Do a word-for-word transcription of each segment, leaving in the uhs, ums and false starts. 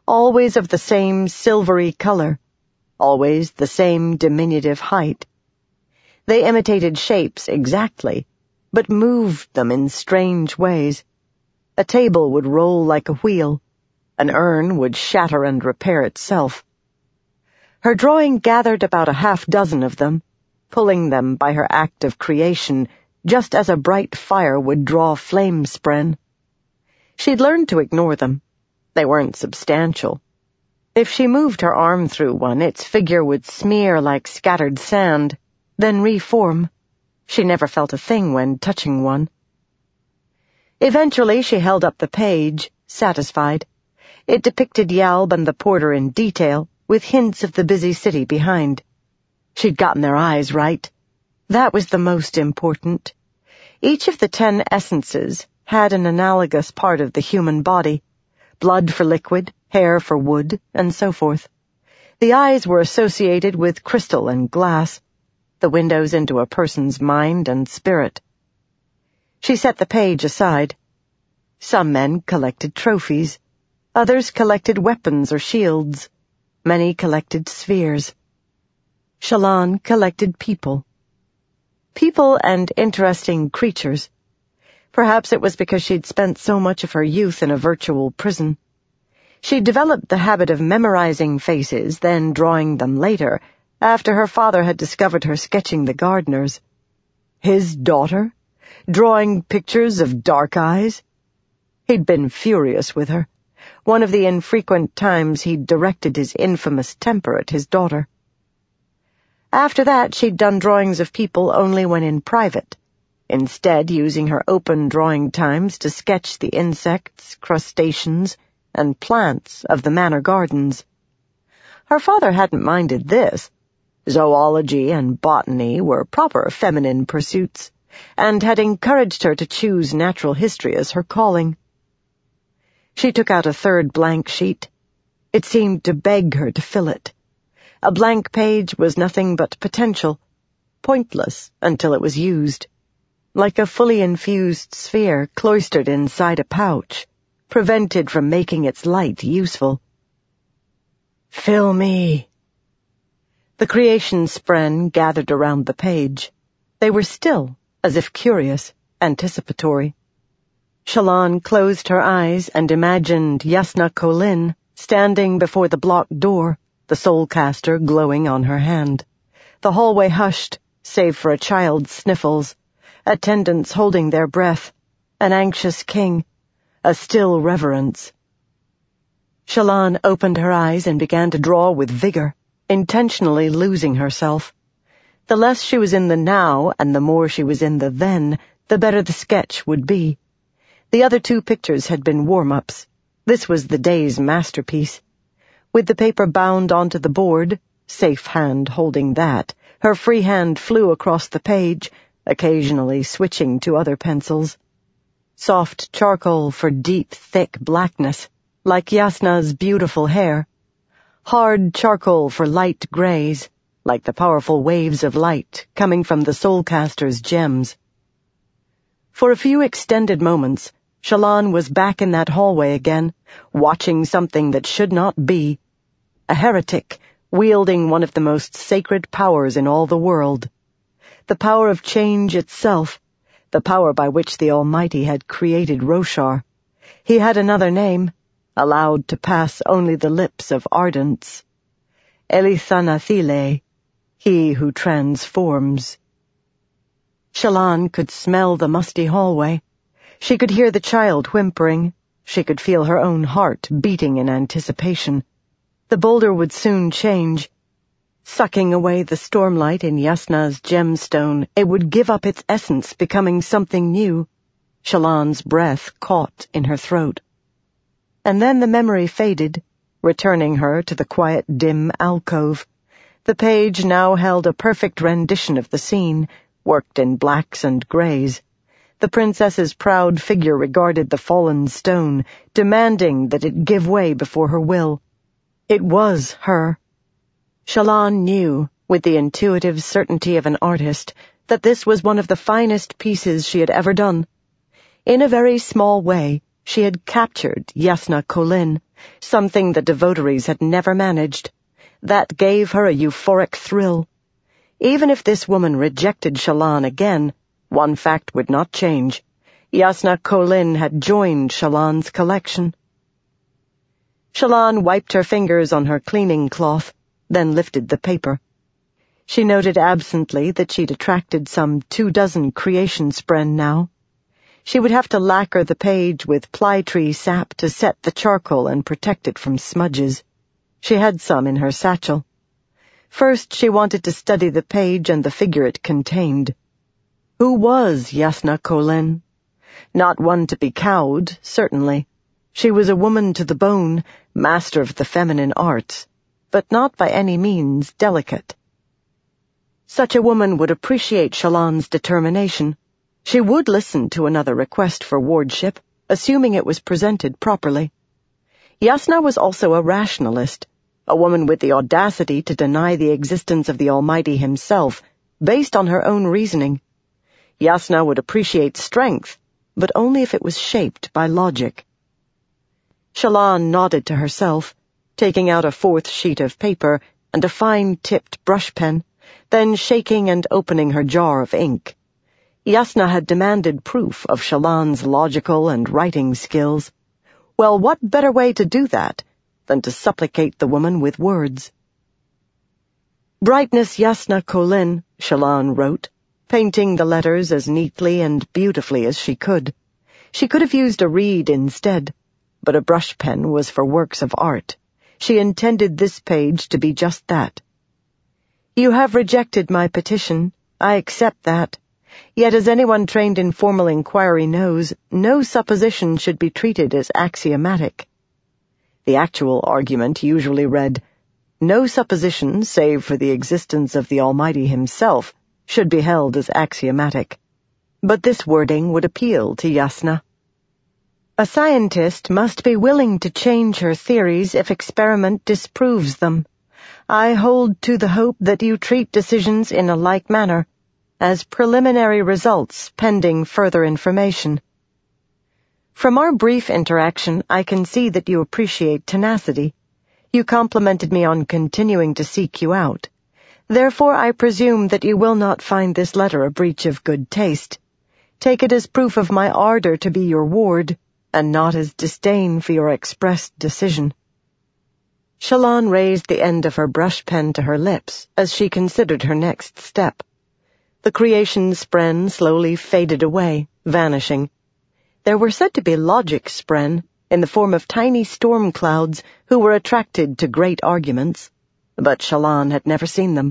always of the same silvery color, always the same diminutive height. They imitated shapes exactly, but moved them in strange ways. A table would roll like a wheel. An urn would shatter and repair itself. Her drawing gathered about a half dozen of them, pulling them by her act of creation, just as a bright fire would draw flame spren. She'd learned to ignore them. They weren't substantial. If she moved her arm through one, its figure would smear like scattered sand, then reform. She never felt a thing when touching one. Eventually she held up the page, satisfied. It depicted Yalb and the porter in detail, with hints of the busy city behind. She'd gotten their eyes right. That was the most important. Each of the ten essences had an analogous part of the human body, blood for liquid, hair for wood, and so forth. The eyes were associated with crystal and glass, the windows into a person's mind and spirit. She set the page aside. Some men collected trophies. Others collected weapons or shields. Many collected spheres. Shallan collected people. People and interesting creatures. Perhaps it was because she'd spent so much of her youth in a virtual prison. She'd developed the habit of memorizing faces, then drawing them later, after her father had discovered her sketching the gardeners. His daughter? Drawing pictures of dark eyes? He'd been furious with her. One of the infrequent times he'd directed his infamous temper at his daughter. After that, she'd done drawings of people only when in private, instead using her open drawing times to sketch the insects, crustaceans, and plants of the manor gardens. Her father hadn't minded this. Zoology and botany were proper feminine pursuits, and had encouraged her to choose natural history as her calling. She took out a third blank sheet. It seemed to beg her to fill it. A blank page was nothing but potential, pointless until it was used, like a fully infused sphere cloistered inside a pouch, prevented from making its light useful. "Fill me." The creation spren gathered around the page. They were still, as if curious, anticipatory. Shallan closed her eyes and imagined Jasnah Kholin standing before the blocked door, the soulcaster glowing on her hand. The hallway hushed, save for a child's sniffles, attendants holding their breath, an anxious king, a still reverence. Shallan opened her eyes and began to draw with vigor, intentionally losing herself. The less she was in the now and the more she was in the then, the better the sketch would be. The other two pictures had been warm-ups. This was the day's masterpiece. With the paper bound onto the board, safe hand holding that, her free hand flew across the page, occasionally switching to other pencils. Soft charcoal for deep, thick blackness, like Jasnah's beautiful hair. Hard charcoal for light grays, like the powerful waves of light coming from the soulcaster's gems. For a few extended moments, Shallan was back in that hallway again, watching something that should not be. A heretic, wielding one of the most sacred powers in all the world. The power of change itself, the power by which the Almighty had created Roshar. He had another name, allowed to pass only the lips of ardents. Elithanathile, he who transforms. Shallan could smell the musty hallway. She could hear the child whimpering. She could feel her own heart beating in anticipation. The boulder would soon change. Sucking away the stormlight in Jasnah's gemstone, it would give up its essence, becoming something new. Shallan's breath caught in her throat. And then the memory faded, returning her to the quiet, dim alcove. The page now held a perfect rendition of the scene, worked in blacks and grays. The princess's proud figure regarded the fallen stone, demanding that it give way before her will. It was her. Shallan knew, with the intuitive certainty of an artist, that this was one of the finest pieces she had ever done. In a very small way, She had captured Yasna Kholin, something the devotaries had never managed. That gave her a euphoric thrill. Even if this woman rejected Shallan again, one fact would not change. Yasna Kholin had joined Shallan's collection. Shallan wiped her fingers on her cleaning cloth, then lifted the paper. She noted absently that she'd attracted some two dozen creation spren now. She would have to lacquer the page with ply-tree sap to set the charcoal and protect it from smudges. She had some in her satchel. First, she wanted to study the page and the figure it contained. Who was Yasna Kholin? Not one to be cowed, certainly. She was a woman to the bone, master of the feminine arts, but not by any means delicate. Such a woman would appreciate Shallan's determination. She would listen to another request for wardship, assuming it was presented properly. Yasna was also a rationalist, a woman with the audacity to deny the existence of the Almighty himself, based on her own reasoning. Yasna would appreciate strength, but only if it was shaped by logic. Shallan nodded to herself, taking out a fourth sheet of paper and a fine-tipped brush pen, then shaking and opening her jar of ink. Yasna had demanded proof of Shallan's logical and writing skills. Well, what better way to do that than to supplicate the woman with words? Brightness Yasna Kholin, Shallan wrote, painting the letters as neatly and beautifully as she could. She could have used a reed instead, but a brush pen was for works of art. She intended this page to be just that. You have rejected my petition. I accept that. Yet as anyone trained in formal inquiry knows, no supposition should be treated as axiomatic. The actual argument usually read, no supposition, save for the existence of the Almighty himself, should be held as axiomatic. But this wording would appeal to Yasna. A scientist must be willing to change her theories if experiment disproves them. I hold to the hope that you treat decisions in a like manner, as preliminary results pending further information. From our brief interaction, I can see that you appreciate tenacity. You complimented me on continuing to seek you out. Therefore, I presume that you will not find this letter a breach of good taste. Take it as proof of my ardor to be your ward, and not as disdain for your expressed decision. Shallan raised the end of her brush pen to her lips as she considered her next step. The creation spren slowly faded away, vanishing. There were said to be logic spren, in the form of tiny storm clouds, who were attracted to great arguments, but Shallan had never seen them.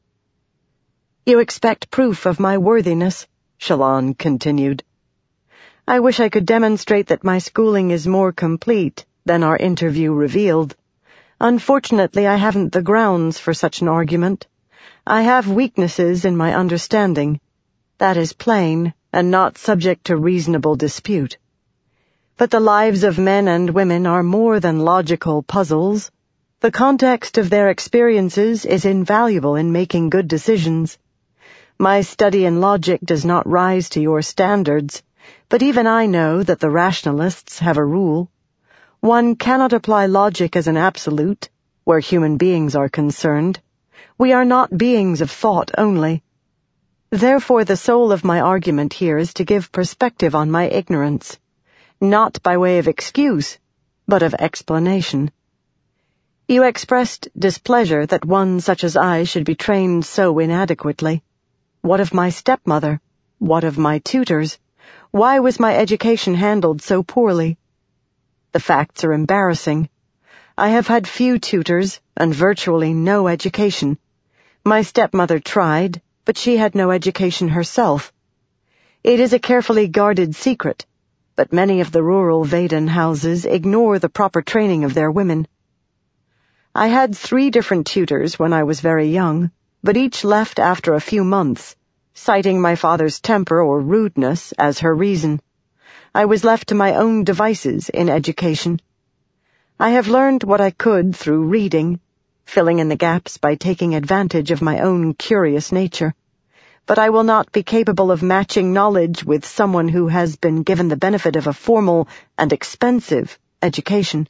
You expect proof of my worthiness, Shallan continued. I wish I could demonstrate that my schooling is more complete than our interview revealed. Unfortunately, I haven't the grounds for such an argument. I have weaknesses in my understanding. That is plain, and not subject to reasonable dispute. But the lives of men and women are more than logical puzzles. The context of their experiences is invaluable in making good decisions. My study in logic does not rise to your standards, but even I know that the rationalists have a rule. One cannot apply logic as an absolute, where human beings are concerned. We are not beings of thought only. Therefore, the soul of my argument here is to give perspective on my ignorance, not by way of excuse, but of explanation. You expressed displeasure that one such as I should be trained so inadequately. What of my stepmother? What of my tutors? Why was my education handled so poorly? The facts are embarrassing. I have had few tutors and virtually no education. My stepmother tried, but she had no education herself. It is a carefully guarded secret, but many of the rural Vedan houses ignore the proper training of their women. I had three different tutors when I was very young, but each left after a few months, citing my father's temper or rudeness as her reason. I was left to my own devices in education. I have learned what I could through reading, filling in the gaps by taking advantage of my own curious nature. but I will not be capable of matching knowledge with someone who has been given the benefit of a formal and expensive education.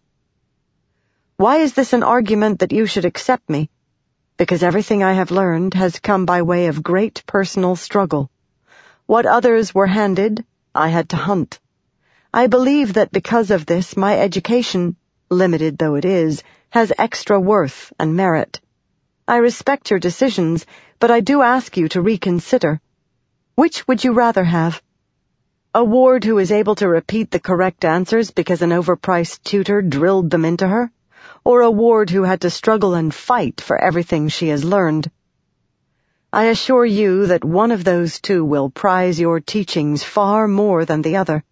Why is this an argument that you should accept me? Because everything I have learned has come by way of great personal struggle. What others were handed, I had to hunt. I believe that because of this, my education, limited though it is, has extra worth and merit. I respect your decisions, but I do ask you to reconsider. Which would you rather have? A ward who is able to repeat the correct answers because an overpriced tutor drilled them into her? Or a ward who had to struggle and fight for everything she has learned? I assure you that one of those two will prize your teachings far more than the other.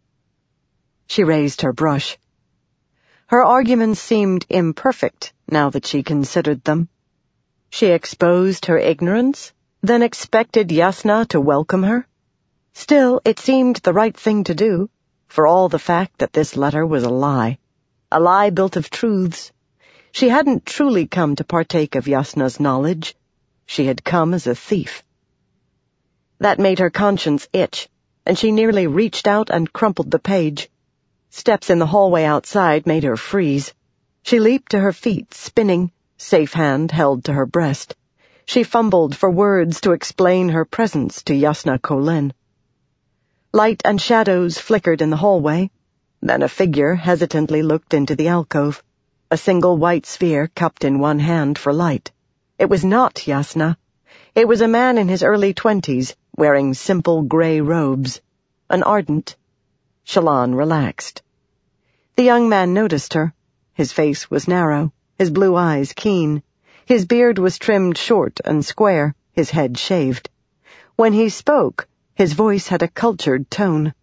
She raised her brush. Her arguments seemed imperfect now that she considered them. She exposed her ignorance, then expected Yasna to welcome her. Still, it seemed the right thing to do, for all the fact that this letter was a lie. A lie built of truths. She hadn't truly come to partake of Yasna's knowledge. She had come as a thief. That made her conscience itch, and she nearly reached out and crumpled the page. Steps in the hallway outside made her freeze. She leaped to her feet, spinning, safe hand held to her breast. She fumbled for words to explain her presence to Yasna Kholin. Light and shadows flickered in the hallway. Then a figure hesitantly looked into the alcove, a single white sphere cupped in one hand for light. It was not Yasna. It was a man in his early twenties, wearing simple gray robes. An ardent. Shallan relaxed. The young man noticed her. His face was narrow, his blue eyes keen. His beard was trimmed short and square, his head shaved. When he spoke, his voice had a cultured tone.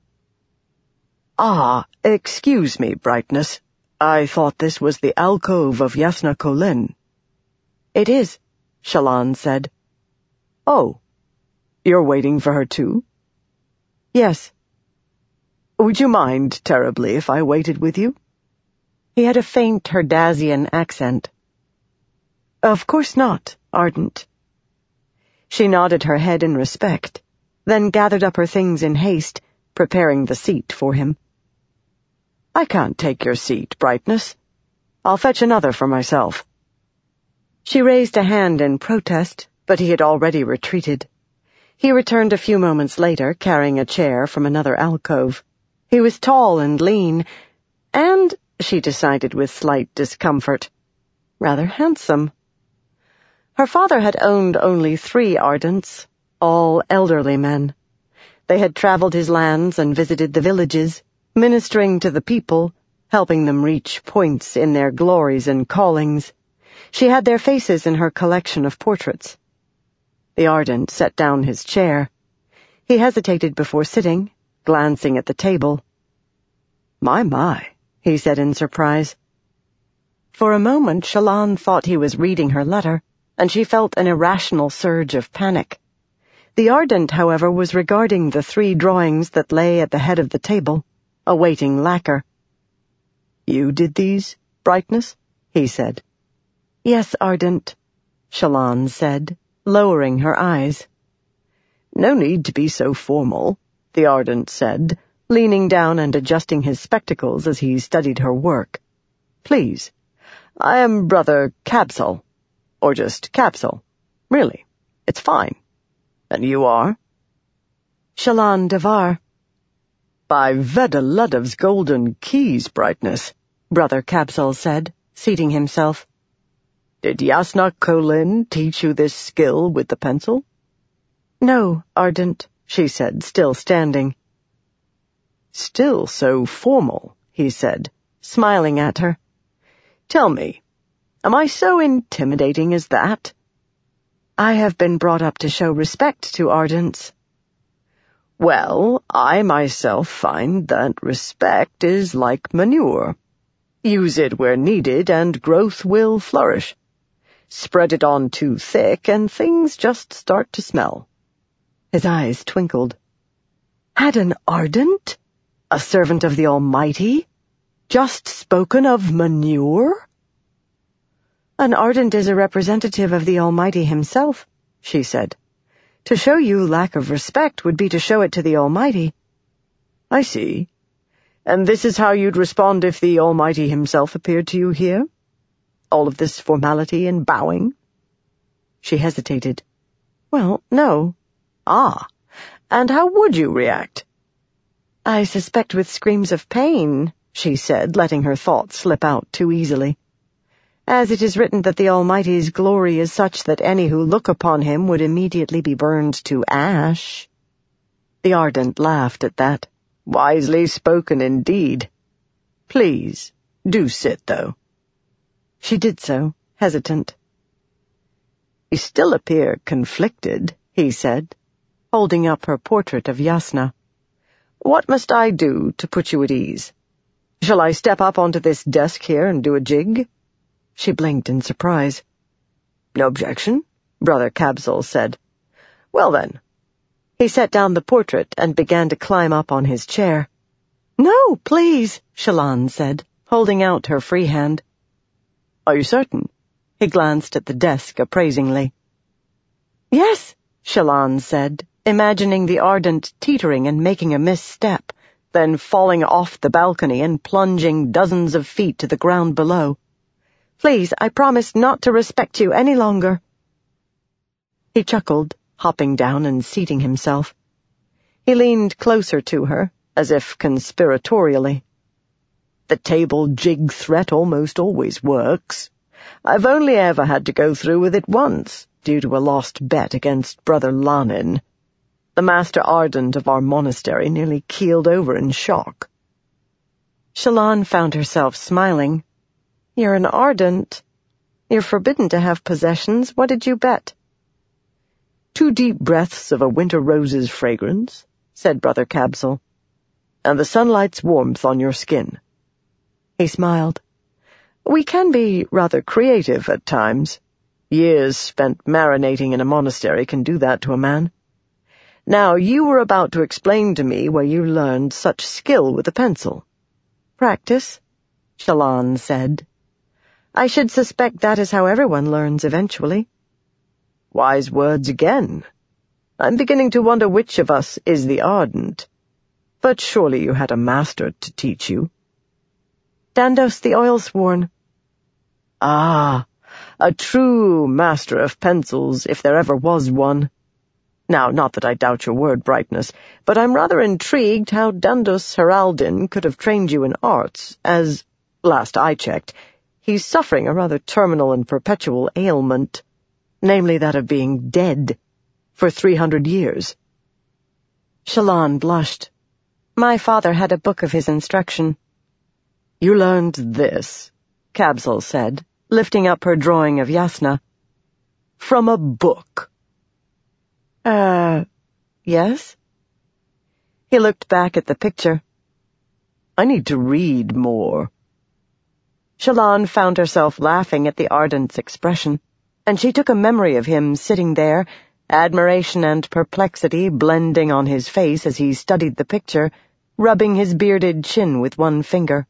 "Ah, excuse me, Brightness. I thought this was the alcove of Yasna Kholin." "It is," Shallan said. "Oh, you're waiting for her too?" "Yes." "Would you mind terribly if I waited with you?" He had a faint Herdazian accent. "Of course not, Ardent." She nodded her head in respect, then gathered up her things in haste, preparing the seat for him. "I can't take your seat, Brightness. I'll fetch another for myself." She raised a hand in protest, but he had already retreated. He returned a few moments later, carrying a chair from another alcove. He was tall and lean, and, she decided with slight discomfort, rather handsome. Her father had owned only three Ardents, all elderly men. They had traveled his lands and visited the villages, ministering to the people, helping them reach points in their glories and callings. She had their faces in her collection of portraits. The Ardent set down his chair. He hesitated before sitting, glancing at the table. "My, my," he said in surprise. For a moment Shallan thought he was reading her letter, and she felt an irrational surge of panic. The Ardent, however, was regarding the three drawings that lay at the head of the table, awaiting lacquer. "You did these, Brightness?" he said. "Yes, Ardent," Shallan said, lowering her eyes. "No need to be so formal," the Ardent said, leaning down and adjusting his spectacles as he studied her work. "Please, I am Brother Kabsal, or just Capsule. Really, it's fine. And you are?" "Shallan Davar." "By Vedaludov's golden keys, Brightness," Brother Kabsal said, seating himself. "Did Yasna Kholin teach you this skill with the pencil?" "No, Ardent," she said, still standing. "Still so formal," he said, smiling at her. "Tell me, am I so intimidating as that?" "I have been brought up to show respect to Ardents." "Well, I myself find that respect is like manure. Use it where needed and growth will flourish. Spread it on too thick and things just start to smell." His eyes twinkled. Had an Ardent, a servant of the Almighty, just spoken of manure? "An Ardent is a representative of the Almighty himself," she said. To show you lack of respect would be to show it to the Almighty. I see. And this is how you'd respond if the Almighty himself appeared to you here? All of this formality and bowing? She hesitated. Well, no. Ah, and how would you react? I suspect with screams of pain, she said, letting her thoughts slip out too easily. As it is written that the Almighty's glory is such that any who look upon him would immediately be burned to ash. The Ardent laughed at that. Wisely spoken indeed. Please, do sit, though. She did so, hesitant. You still appear conflicted, he said, holding up her portrait of Yasna. What must I do to put you at ease? Shall I step up onto this desk here and do a jig? She blinked in surprise. No objection, Brother Kabsal said. Well then. He set down the portrait and began to climb up on his chair. No, please, Shallan said, holding out her free hand. Are you certain? He glanced at the desk appraisingly. Yes, Shallan said, imagining the Ardent teetering and making a misstep, then falling off the balcony and plunging dozens of feet to the ground below. Please, I promise not to respect you any longer. He chuckled, hopping down and seating himself. He leaned closer to her, as if conspiratorially. The table jig threat almost always works. I've only ever had to go through with it once, due to a lost bet against Brother Lanin. The Master Ardent of our monastery nearly keeled over in shock. Shallan found herself smiling. You're an Ardent. You're forbidden to have possessions. What did you bet? Two deep breaths of a winter rose's fragrance, said Brother Kabsal, and the sunlight's warmth on your skin. He smiled. We can be rather creative at times. Years spent marinating in a monastery can do that to a man. Now, you were about to explain to me where you learned such skill with a pencil. Practice, Shallan said. I should suspect that is how everyone learns eventually. Wise words again. I'm beginning to wonder which of us is the Ardent. But surely you had a master to teach you. Dandos the Oilsworn. Ah, a true master of pencils, if there ever was one. Now, not that I doubt your word brightness, but I'm rather intrigued how Dandos Heraldin could have trained you in arts, as, last I checked, he's suffering a rather terminal and perpetual ailment, namely that of being dead, for three hundred years. Shallan blushed. My father had a book of his instruction. You learned this, Kabsal said, lifting up her drawing of Yasna. From a book. Uh, yes? He looked back at the picture. I need to read more. Shallan found herself laughing at the Ardent's expression, and she took a memory of him sitting there, admiration and perplexity blending on his face as he studied the picture, rubbing his bearded chin with one finger.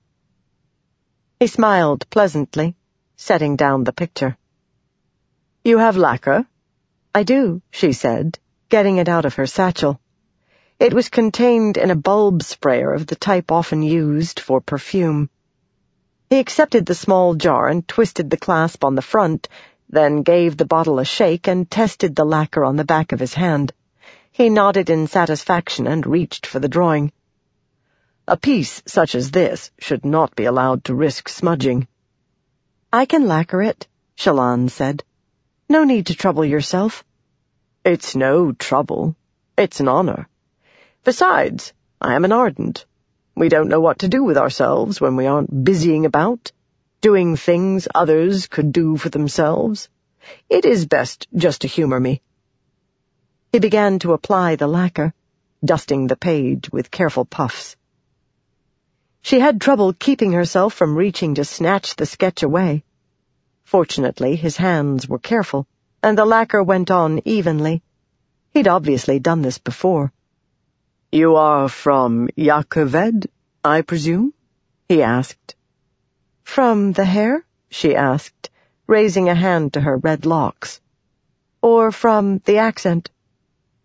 He smiled pleasantly, setting down the picture. You have lacquer? I do, she said, getting it out of her satchel. It was contained in a bulb sprayer of the type often used for perfume. He accepted the small jar and twisted the clasp on the front, then gave the bottle a shake and tested the lacquer on the back of his hand. He nodded in satisfaction and reached for the drawing. A piece such as this should not be allowed to risk smudging. I can lacquer it, Shallan said. No need to trouble yourself. It's no trouble. It's an honor. Besides, I am an Ardent. We don't know what to do with ourselves when we aren't busying about, doing things others could do for themselves. It is best just to humor me. He began to apply the lacquer, dusting the page with careful puffs. She had trouble keeping herself from reaching to snatch the sketch away. Fortunately, his hands were careful, and the lacquer went on evenly. He'd obviously done this before. You are from Yakoved, I presume? He asked. From the hair? She asked, raising a hand to her red locks. Or from the accent?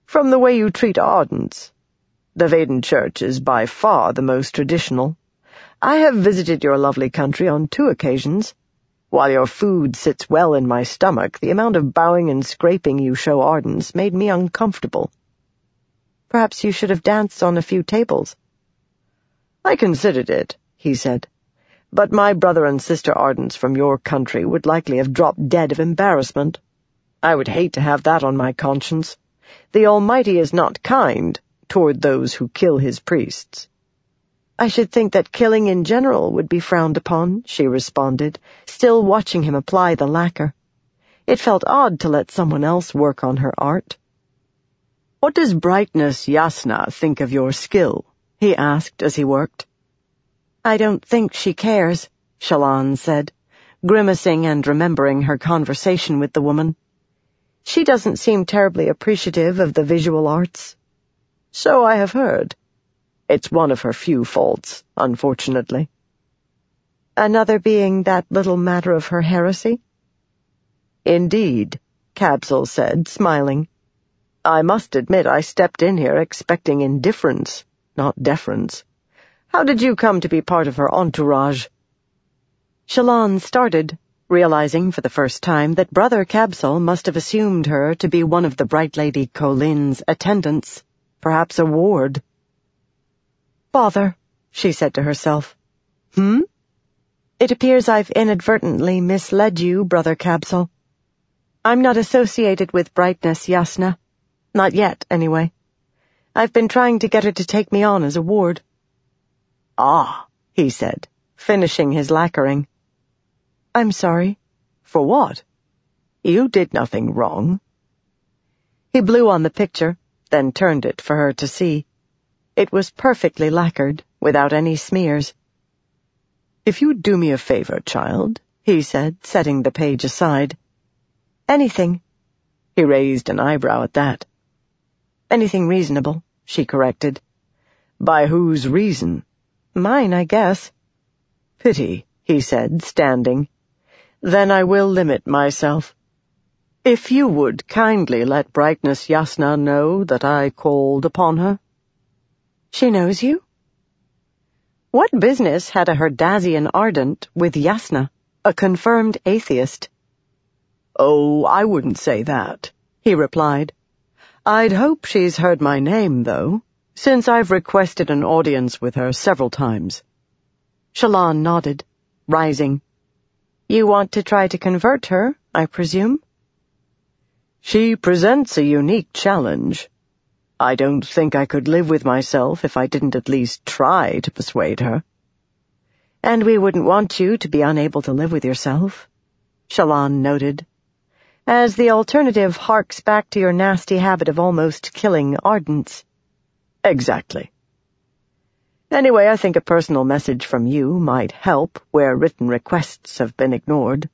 From the way you treat Ardents. The Vaden Church is by far the most traditional. I have visited your lovely country on two occasions. While your food sits well in my stomach, the amount of bowing and scraping you show Ardents made me uncomfortable. Perhaps you should have danced on a few tables. I considered it, he said, but my brother and sister Ardents from your country would likely have dropped dead of embarrassment. I would hate to have that on my conscience. The Almighty is not kind toward those who kill his priests. I should think that killing in general would be frowned upon, she responded, still watching him apply the lacquer. It felt odd to let someone else work on her art. What does Brightness Yasna think of your skill? He asked as he worked. I don't think she cares, Shallan said, grimacing and remembering her conversation with the woman. She doesn't seem terribly appreciative of the visual arts. So I have heard. It's one of her few faults, unfortunately. Another being that little matter of her heresy? Indeed, Kabsal said, smiling. I must admit I stepped in here expecting indifference, not deference. How did you come to be part of her entourage? Shallan started, realizing for the first time that Brother Kabsal must have assumed her to be one of the Bright Lady Kholin's attendants, perhaps a ward. Bother, she said to herself. Hmm? It appears I've inadvertently misled you, Brother Kabsal. I'm not associated with Brightness Yasna. Not yet, anyway. I've been trying to get her to take me on as a ward. Ah, he said, finishing his lacquering. I'm sorry. For what? You did nothing wrong. He blew on the picture, then turned it for her to see. It was perfectly lacquered, without any smears. If you'd do me a favor, child, he said, setting the page aside. Anything. He raised an eyebrow at that. Anything reasonable, she corrected. By whose reason? Mine, I guess. Pity, he said, standing. Then I will limit myself. If you would kindly let Brightness Yasna know that I called upon her. She knows you? What business had a Herdazian Ardent with Yasna, a confirmed atheist? Oh, I wouldn't say that, he replied. I'd hope she's heard my name, though, since I've requested an audience with her several times. Shallan nodded, rising. You want to try to convert her, I presume? She presents a unique challenge. I don't think I could live with myself if I didn't at least try to persuade her. And we wouldn't want you to be unable to live with yourself, Shallan noted, as the alternative harks back to your nasty habit of almost killing Ardents. Exactly. Anyway, I think a personal message from you might help where written requests have been ignored.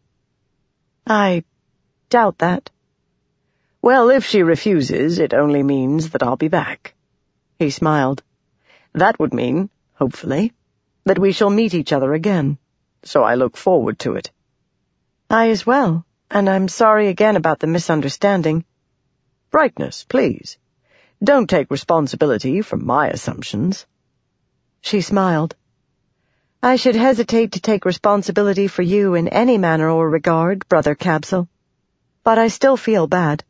I doubt that. Well, if she refuses, it only means that I'll be back. He smiled. That would mean, hopefully, that we shall meet each other again, so I look forward to it. I as well, and I'm sorry again about the misunderstanding. Brightness, please. Don't take responsibility for my assumptions. She smiled. I should hesitate to take responsibility for you in any manner or regard, Brother Kabsal, but I still feel bad.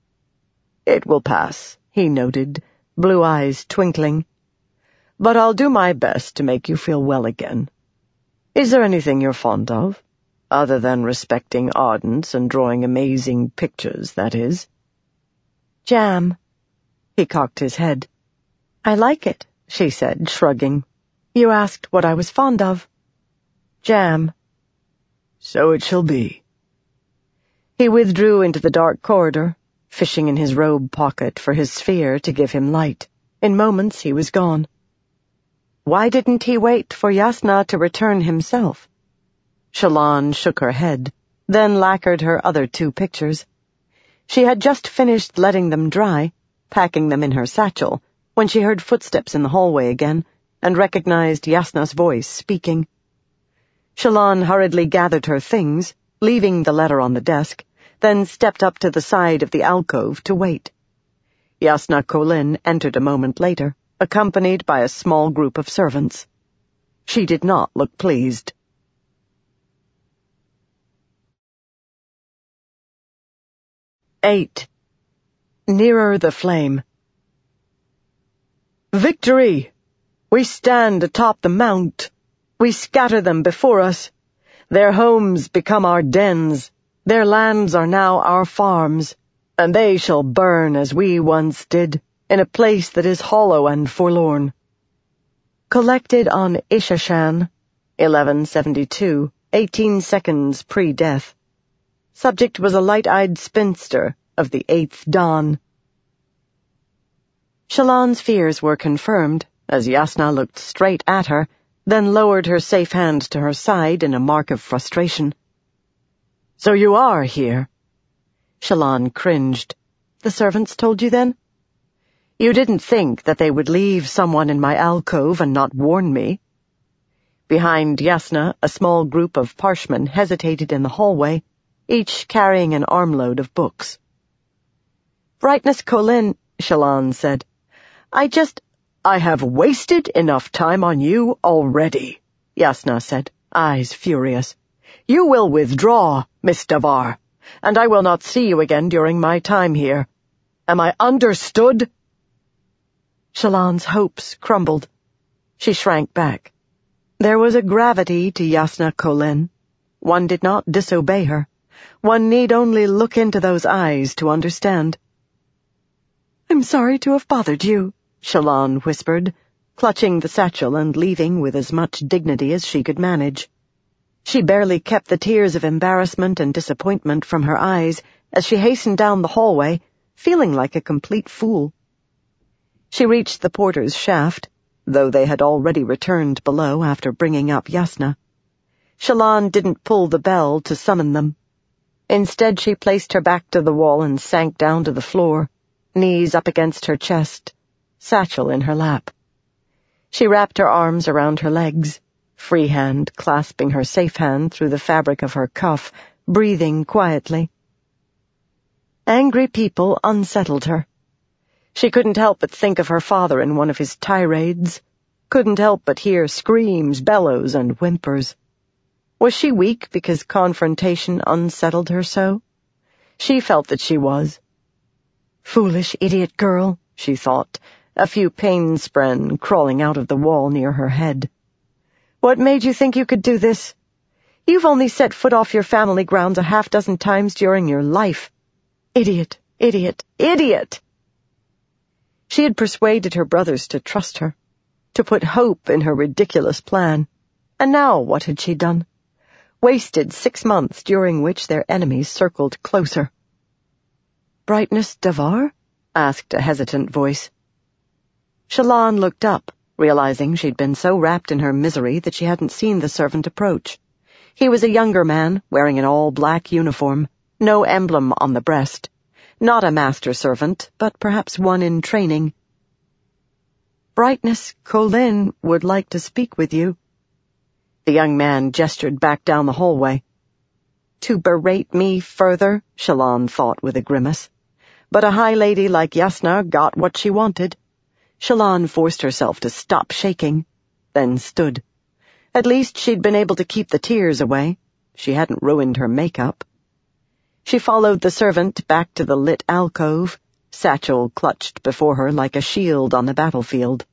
It will pass, he noted, blue eyes twinkling. But I'll do my best to make you feel well again. Is there anything you're fond of? Other than respecting Ardents and drawing amazing pictures, that is. Jam. He cocked his head. I like it, she said, shrugging. You asked what I was fond of. Jam. So it shall be. He withdrew into the dark corridor, fishing in his robe pocket for his sphere to give him light. In moments he was gone. Why didn't he wait for Yasna to return himself? Shallan shook her head, then lacquered her other two pictures. She had just finished letting them dry, packing them in her satchel, when she heard footsteps in the hallway again, and recognized Yasna's voice speaking. Shallan hurriedly gathered her things, leaving the letter on the desk, then stepped up to the side of the alcove to wait. Yasna Kholin entered a moment later, accompanied by a small group of servants. She did not look pleased. Eight. Nearer the flame. Victory! We stand atop the mount. We scatter them before us. Their homes become our dens. Their lands are now our farms, and they shall burn as we once did, in a place that is hollow and forlorn. Collected on Ishashan, eleven seventy-two, eighteen seconds pre-death. Subject was a light-eyed spinster of the eighth dawn. Shallan's fears were confirmed, as Yasna looked straight at her, then lowered her safe hand to her side in a mark of frustration. "So you are here?" Shallan cringed. "The servants told you then?" "You didn't think that they would leave someone in my alcove and not warn me?" Behind Yasna, a small group of parshmen hesitated in the hallway, each carrying an armload of books. "Brightness Kholin," Shallan said. I just... I have wasted enough time on you already," Yasna said, eyes furious. "You will withdraw, Miss Davar, and I will not see you again during my time here. Am I understood?" Shallan's hopes crumbled. She shrank back. There was a gravity to Yasna Kholin. One did not disobey her. One need only look into those eyes to understand. "I'm sorry to have bothered you," Shallan whispered, clutching the satchel and leaving with as much dignity as she could manage. She barely kept the tears of embarrassment and disappointment from her eyes as she hastened down the hallway, feeling like a complete fool. She reached the porter's shaft, though they had already returned below after bringing up Yasna. Shallan didn't pull the bell to summon them. Instead, she placed her back to the wall and sank down to the floor, knees up against her chest, satchel in her lap. She wrapped her arms around her legs, free hand clasping her safe hand through the fabric of her cuff, breathing quietly. Angry people unsettled her. She couldn't help but think of her father in one of his tirades, couldn't help but hear screams, bellows, and whimpers. Was she weak because confrontation unsettled her so? She felt that she was. "Foolish idiot girl," she thought, a few pain spren crawling out of the wall near her head. "What made you think you could do this? You've only set foot off your family grounds a half dozen times during your life. Idiot, idiot, idiot!" She had persuaded her brothers to trust her, to put hope in her ridiculous plan. And now what had she done? Wasted six months during which their enemies circled closer. "Brightness Davar?" asked a hesitant voice. Shallan looked up, realizing she'd been so wrapped in her misery that she hadn't seen the servant approach. He was a younger man, wearing an all-black uniform, no emblem on the breast. Not a master servant, but perhaps one in training. "Brightness Kholin would like to speak with you." The young man gestured back down the hallway. To berate me further, Shallan thought with a grimace. But a high lady like Yasna got what she wanted. Shallan forced herself to stop shaking, then stood. At least she'd been able to keep the tears away. She hadn't ruined her makeup. She followed the servant back to the lit alcove, satchel clutched before her like a shield on the battlefield.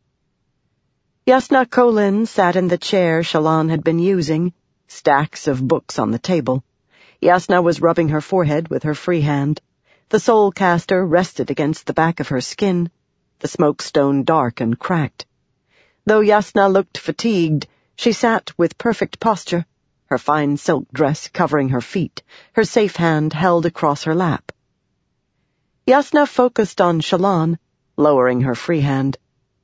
Yasna Kholin sat in the chair Shallan had been using, stacks of books on the table. Yasna was rubbing her forehead with her free hand. The soul caster rested against the back of her skin, the smoke stone dark and cracked. Though Yasna looked fatigued, she sat with perfect posture, her fine silk dress covering her feet, her safe hand held across her lap. Yasna focused on Shallan, lowering her free hand.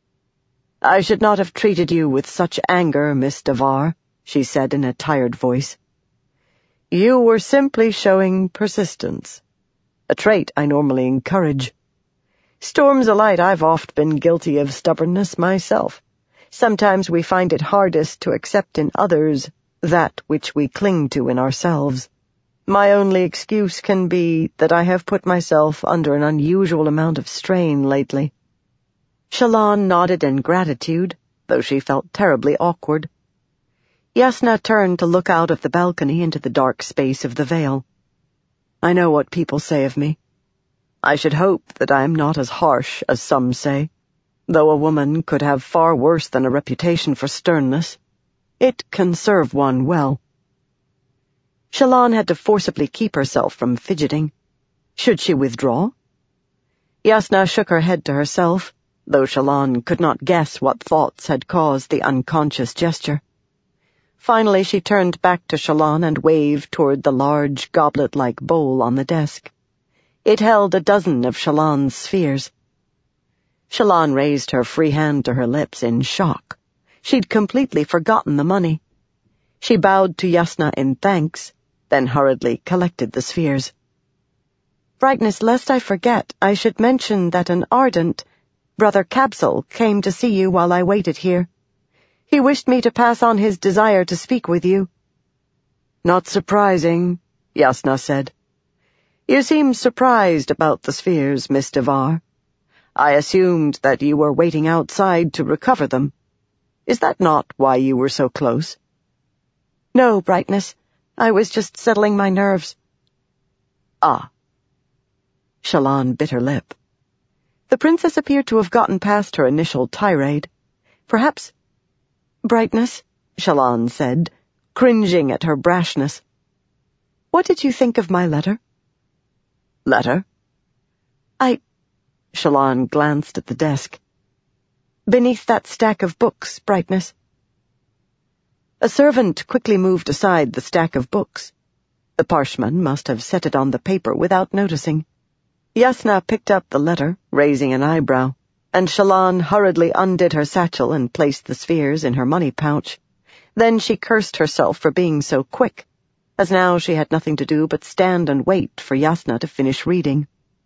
"I should not have treated you with such anger, Miss Davar," she said in a tired voice. "You were simply showing persistence, a trait I normally encourage. Storms alight, I've oft been guilty of stubbornness myself. Sometimes we find it hardest to accept in others that which we cling to in ourselves." My only excuse can be that I have put myself under an unusual amount of strain lately." Shallan nodded in gratitude, though she felt terribly awkward. Yasna turned to look out of the balcony into the dark space of the Vale. "I know what people say of me. I should hope that I am not as harsh as some say, though a woman could have far worse than a reputation for sternness. It can serve one well." Shallan had to forcibly keep herself from fidgeting. Should she withdraw? Yasna shook her head to herself, though Shallan could not guess what thoughts had caused the unconscious gesture. Finally she turned back to Shallan and waved toward the large goblet-like bowl on the desk. It held a dozen of Shallan's spheres. Shallan raised her free hand to her lips in shock. She'd completely forgotten the money. She bowed to Yasna in thanks, then hurriedly collected the spheres. "Brightness, lest I forget, I should mention that an ardent, Brother Kabsal, came to see you while I waited here. He wished me to pass on his desire to speak with you." "Not surprising," Yasna said. "You seem surprised about the spheres, Miss Devar. I assumed that you were waiting outside to recover them. Is that not why you were so close?" "No, Brightness. I was just settling my nerves." "Ah." Shallan bit her lip. The princess appeared to have gotten past her initial tirade. Perhaps... "Brightness," Shallan said, cringing at her brashness. "What did you think of my letter?" "Letter?" I... Shallan glanced at the desk. "Beneath that stack of books, Brightness." A servant quickly moved aside the stack of books. The parshman must have set it on the paper without noticing. Yasna picked up the letter, raising an eyebrow, and Shallan hurriedly undid her satchel and placed the spheres in her money pouch. Then she cursed herself for being so quick, as now she had nothing to do but stand and wait for Yasna to finish reading.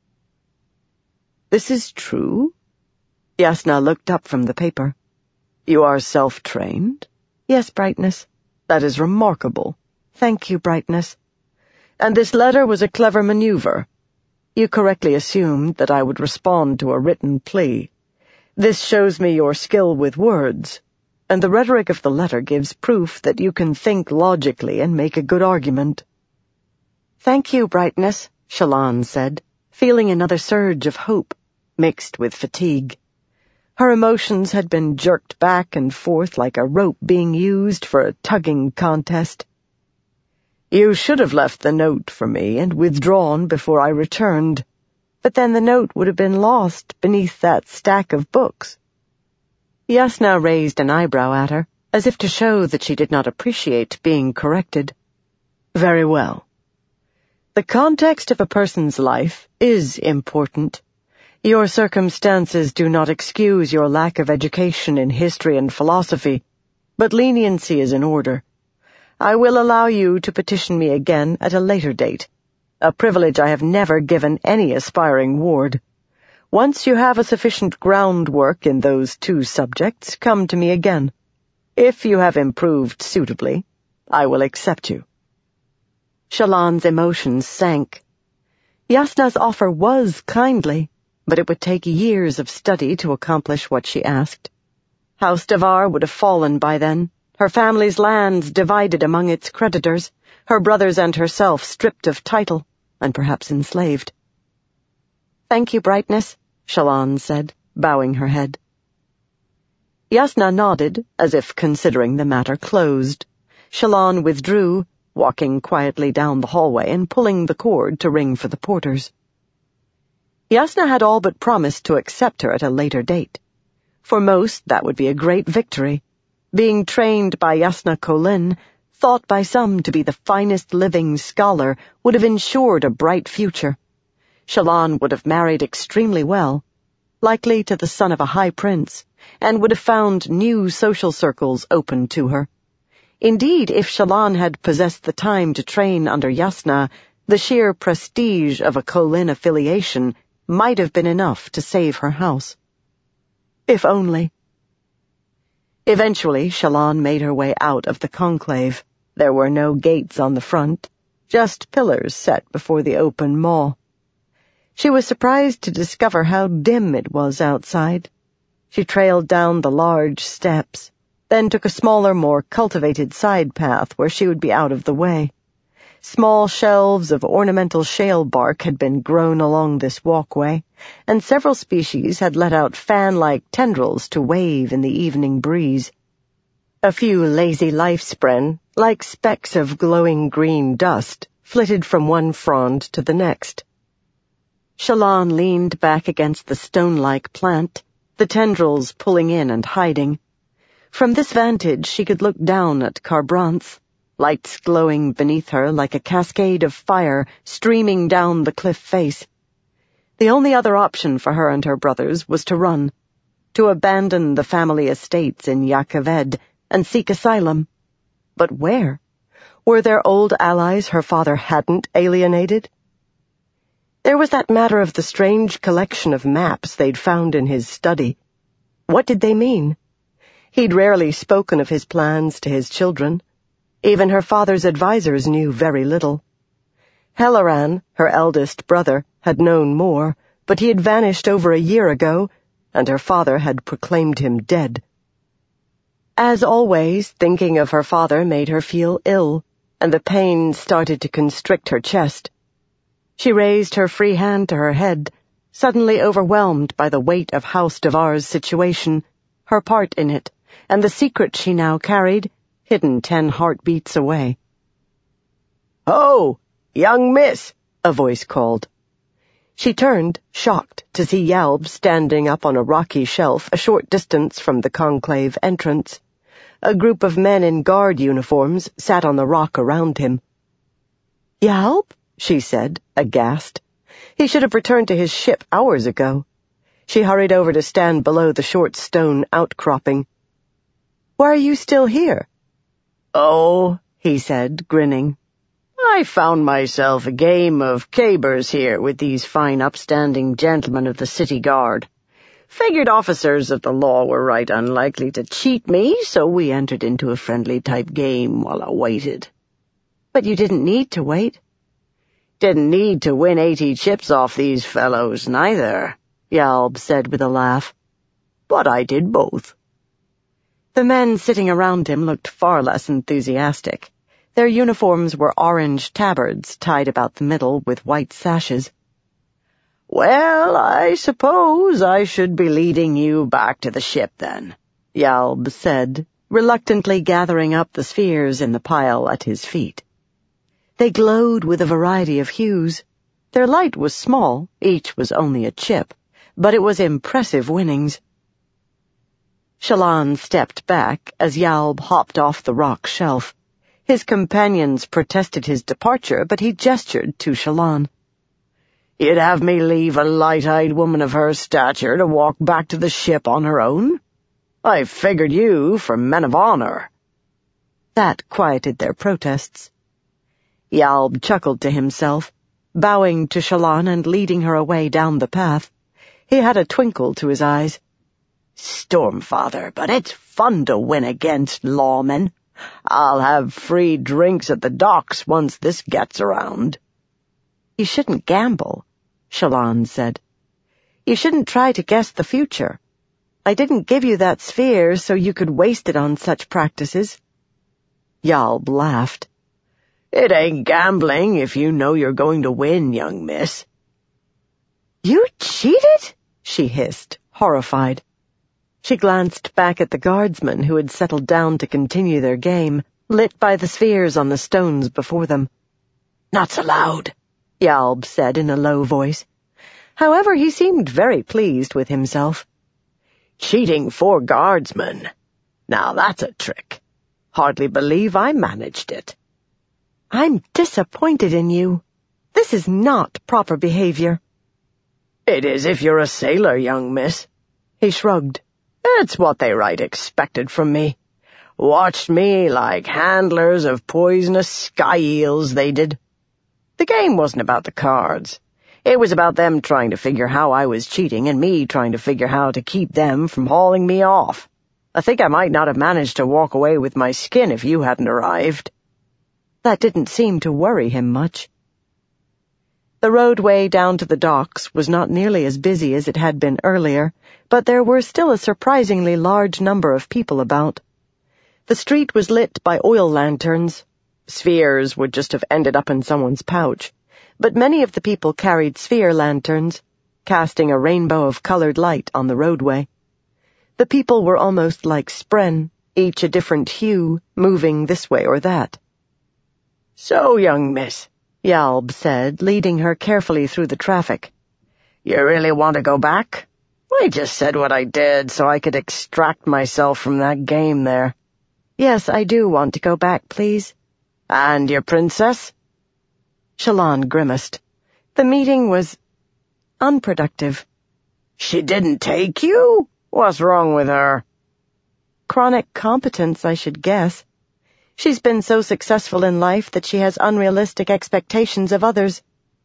"This is true?" Yasna looked up from the paper. "You are self-trained?" "Yes, Brightness." "That is remarkable." "Thank you, Brightness." "And this letter was a clever maneuver. You correctly assumed that I would respond to a written plea. This shows me your skill with words, and the rhetoric of the letter gives proof that you can think logically and make a good argument." "Thank you, Brightness," Shallan said, feeling another surge of hope, mixed with fatigue. Her emotions had been jerked back and forth like a rope being used for a tugging contest. "You should have left the note for me and withdrawn before I returned." "But then the note would have been lost beneath that stack of books." Yasna raised an eyebrow at her, as if to show that she did not appreciate being corrected. "Very well. The context of a person's life is important. Your circumstances do not excuse your lack of education in history and philosophy, but leniency is in order. I will allow you to petition me again at a later date, a privilege I have never given any aspiring ward. Once you have a sufficient groundwork in those two subjects, come to me again. If you have improved suitably, I will accept you." Shallan's emotions sank. Yasna's offer was kindly, but it would take years of study to accomplish what she asked. House Devar would have fallen by then, her family's lands divided among its creditors, her brothers and herself stripped of title, and perhaps enslaved. "Thank you, Brightness," Shallan said, bowing her head. Yasna nodded, as if considering the matter closed. Shallan withdrew, walking quietly down the hallway and pulling the cord to ring for the porters. Yasna had all but promised to accept her at a later date. For most, that would be a great victory. Being trained by Yasna Kholin, thought by some to be the finest living scholar, would have ensured a bright future. Shallan would have married extremely well, likely to the son of a high prince, and would have found new social circles open to her. Indeed, if Shallan had possessed the time to train under Yasna, the sheer prestige of a Kholin affiliation might have been enough to save her house. If only. Eventually, Shallan made her way out of the conclave. There were no gates on the front. just pillars set before the open maw. She was surprised to discover how dim it was outside. She trailed down the large steps, then took a smaller, more cultivated side path where she would be out of the way. Small shelves of ornamental shale bark had been grown along this walkway, and several species had let out fan-like tendrils to wave in the evening breeze. A few lazy life-spren, like specks of glowing green dust, flitted from one frond to the next. Shallan leaned back against the stone-like plant, the tendrils pulling in and hiding. From this vantage she could look down at Kharbranth, lights glowing beneath her like a cascade of fire streaming down the cliff face. The only other option for her and her brothers was to run, to abandon the family estates in Jah Keved and seek asylum. But where? Were there old allies her father hadn't alienated? There was that matter of the strange collection of maps they'd found in his study. What did they mean? He'd rarely spoken of his plans to his children. Even her father's advisers knew very little. Helleran, her eldest brother, had known more, but he had vanished over a year ago, and her father had proclaimed him dead. As always, thinking of her father made her feel ill, and the pain started to constrict her chest. She raised her free hand to her head, suddenly overwhelmed by the weight of House Devar's situation, her part in it, and the secret she now carried, hidden ten heartbeats away. "Ho, young miss," a voice called. She turned, shocked, to see Yalb standing up on a rocky shelf a short distance from the conclave entrance. A group of men in guard uniforms sat on the rock around him. "Yalb?" she said, aghast. He should have returned to his ship hours ago. She hurried over to stand below the short stone outcropping. "Why are you still here?" "Oh," he said, grinning. "I found myself a game of cabers here with these fine upstanding gentlemen of the city guard. Figured officers of the law were right unlikely to cheat me, so we entered into a friendly-type game while I waited." "But you didn't need to wait." "Didn't need to win eighty chips off these fellows, neither," Yalb said with a laugh. "But I did both." The men sitting around him looked far less enthusiastic. Their uniforms were orange tabards tied about the middle with white sashes. "Well, I suppose I should be leading you back to the ship, then," Yalb said, reluctantly gathering up the spheres in the pile at his feet. They glowed with a variety of hues. Their light was small, each was only a chip, but it was impressive winnings. Shallan stepped back as Yalb hopped off the rock shelf. His companions protested his departure, but he gestured to Shallan. "You'd have me leave a light-eyed woman of her stature to walk back to the ship on her own? I figured you for men of honor." That quieted their protests. Yalb chuckled to himself, bowing to Shallan and leading her away down the path. He had a twinkle to his eyes. "Stormfather, but it's fun to win against lawmen. I'll have free drinks at the docks once this gets around." "You shouldn't gamble," Shallan said. "You shouldn't try to guess the future. I didn't give you that sphere so you could waste it on such practices." Yalb laughed. "It ain't gambling if you know you're going to win, young miss." "You cheated?" she hissed, horrified. She glanced back at the guardsmen who had settled down to continue their game, lit by the spheres on the stones before them. "Not so loud," Yalb said in a low voice. However, he seemed very pleased with himself. "Cheating four guardsmen. Now that's a trick. Hardly believe I managed it." "I'm disappointed in you. This is not proper behavior." "It is if you're a sailor, young miss." He shrugged. "It's what they right expected from me. Watched me like handlers of poisonous sky eels, they did. The game wasn't about the cards. It was about them trying to figure how I was cheating and me trying to figure how to keep them from hauling me off. I think I might not have managed to walk away with my skin if you hadn't arrived." That didn't seem to worry him much. The roadway down to the docks was not nearly as busy as it had been earlier, but there were still a surprisingly large number of people about. The street was lit by oil lanterns. Spheres would just have ended up in someone's pouch, but many of the people carried sphere lanterns, casting a rainbow of colored light on the roadway. The people were almost like spren, each a different hue, moving this way or that. "So, young miss," Yalb said, leading her carefully through the traffic. "You really want to go back? I just said what I did so I could extract myself from that game there." "Yes, I do want to go back, please." "And your princess?" Shallan grimaced. The meeting was unproductive. "She didn't take you? What's wrong with her?" "Chronic competence, I should guess. She's been so successful in life that she has unrealistic expectations of others."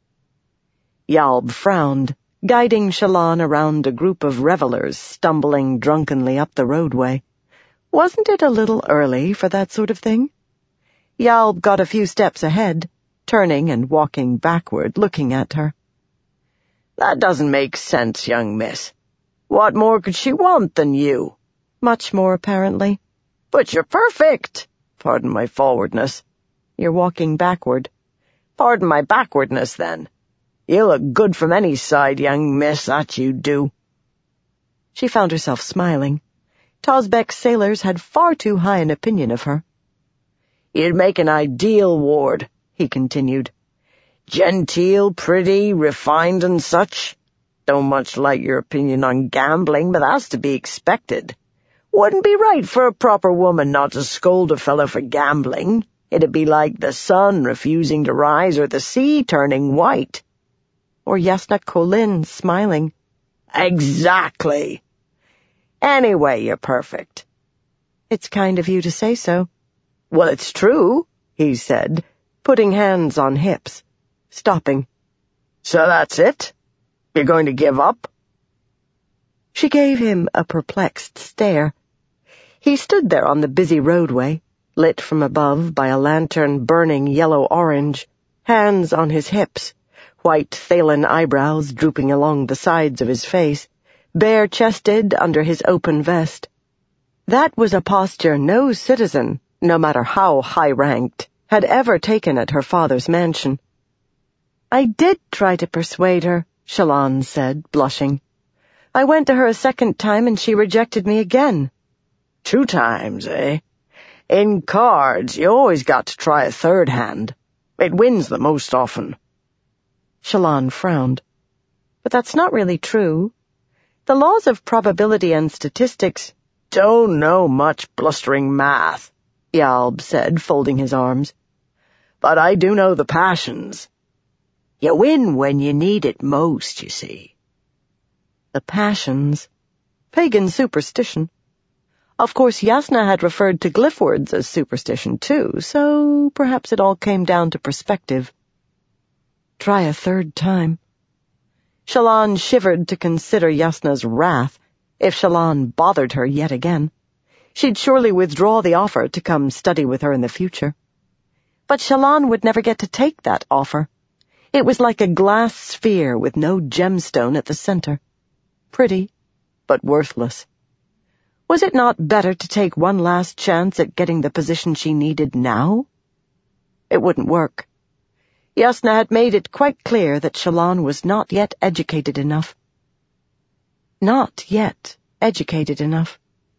Yalb frowned, guiding Shallan around a group of revelers stumbling drunkenly up the roadway. Wasn't it a little early for that sort of thing? Yalb got a few steps ahead, turning and walking backward, looking at her. "That doesn't make sense, young miss. What more could she want than you?" "Much more, apparently." "But you're perfect. Pardon my forwardness." "You're walking backward." "Pardon my backwardness, then. You look good from any side, young miss, that you do." She found herself smiling. Tosbeck's sailors had far too high an opinion of her. "You'd make an ideal ward," he continued. "Genteel, pretty, refined and such. Don't much like your opinion on gambling, but that's to be expected. Wouldn't be right for a proper woman not to scold a fellow for gambling. It'd be like the sun refusing to rise or the sea turning white." Or Jasnah Kholin smiling. "Exactly. Anyway, you're perfect." "It's kind of you to say so." "Well, it's true," he said, putting hands on hips, stopping. "So that's it? You're going to give up?" She gave him a perplexed stare. He stood there on the busy roadway, lit from above by a lantern burning yellow-orange, hands on his hips, white Thaylen eyebrows drooping along the sides of his face, bare-chested under his open vest. That was a posture no citizen, no matter how high-ranked, had ever taken at her father's mansion. "I did try to persuade her," Shallan said, blushing. "I went to her a second time and she rejected me again." "Two times, eh? In cards, you always got to try a third hand. It wins the most often." Shallan frowned. "But that's not really true. The laws of probability and statistics—" "Don't know much blustering math," Yalb said, folding his arms. "But I do know the passions. You win when you need it most, you see." The passions. Pagan superstition. Of course, Jasnah had referred to glyphwords as superstition, too, so perhaps it all came down to perspective. Try a third time. Shallan shivered to consider Jasnah's wrath. If Shallan bothered her yet again, she'd surely withdraw the offer to come study with her in the future. But Shallan would never get to take that offer. It was like a glass sphere with no gemstone at the center. Pretty, but worthless. Was it not better to take one last chance at getting the position she needed now? It wouldn't work. Jasnah had made it quite clear that Shallan was not yet educated enough. Not yet educated enough.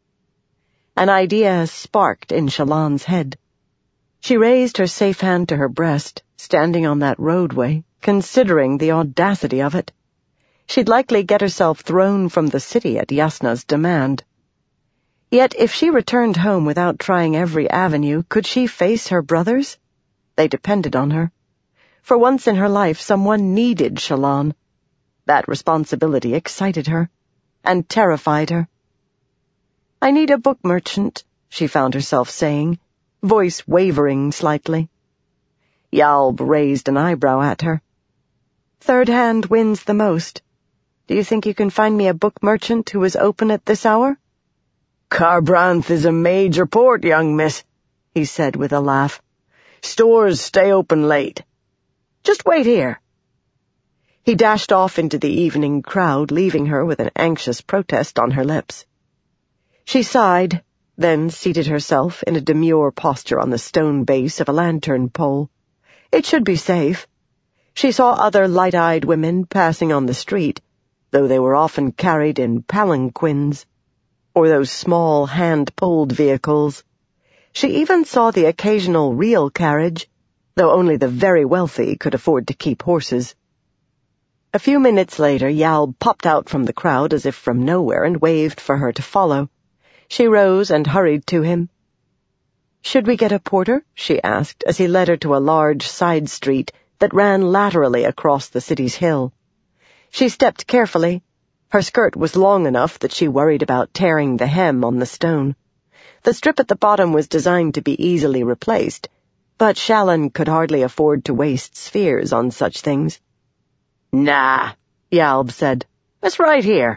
An idea sparked in Shallan's head. She raised her safe hand to her breast, standing on that roadway, considering the audacity of it. She'd likely get herself thrown from the city at Jasnah's demand. Yet if she returned home without trying every avenue, could she face her brothers? They depended on her. For once in her life, someone needed Shallan. That responsibility excited her, and terrified her. "I need a book merchant," she found herself saying, voice wavering slightly. Yalb raised an eyebrow at her. "Third hand wins the most. Do you think you can find me a book merchant who is open at this hour?" "Kharbranth is a major port, young miss," he said with a laugh. Stores stay open late. Just wait here." He dashed off into the evening crowd, leaving her with an anxious protest on her lips. She sighed, then seated herself in a demure posture on the stone base of a lantern pole. It should be safe. She saw other light-eyed women passing on the street, though they were often carried in palanquins, or those small hand-pulled vehicles. She even saw the occasional real carriage, though only the very wealthy could afford to keep horses. A few minutes later, Yalb popped out from the crowd as if from nowhere and waved for her to follow. She rose and hurried to him. "Should we get a porter?" she asked as he led her to a large side street that ran laterally across the city's hill. She stepped carefully. Her skirt was long enough that she worried about tearing the hem on the stone. The strip at the bottom was designed to be easily replaced, but Shallan could hardly afford to waste spheres on such things. "Nah," Yalb said. "It's right here."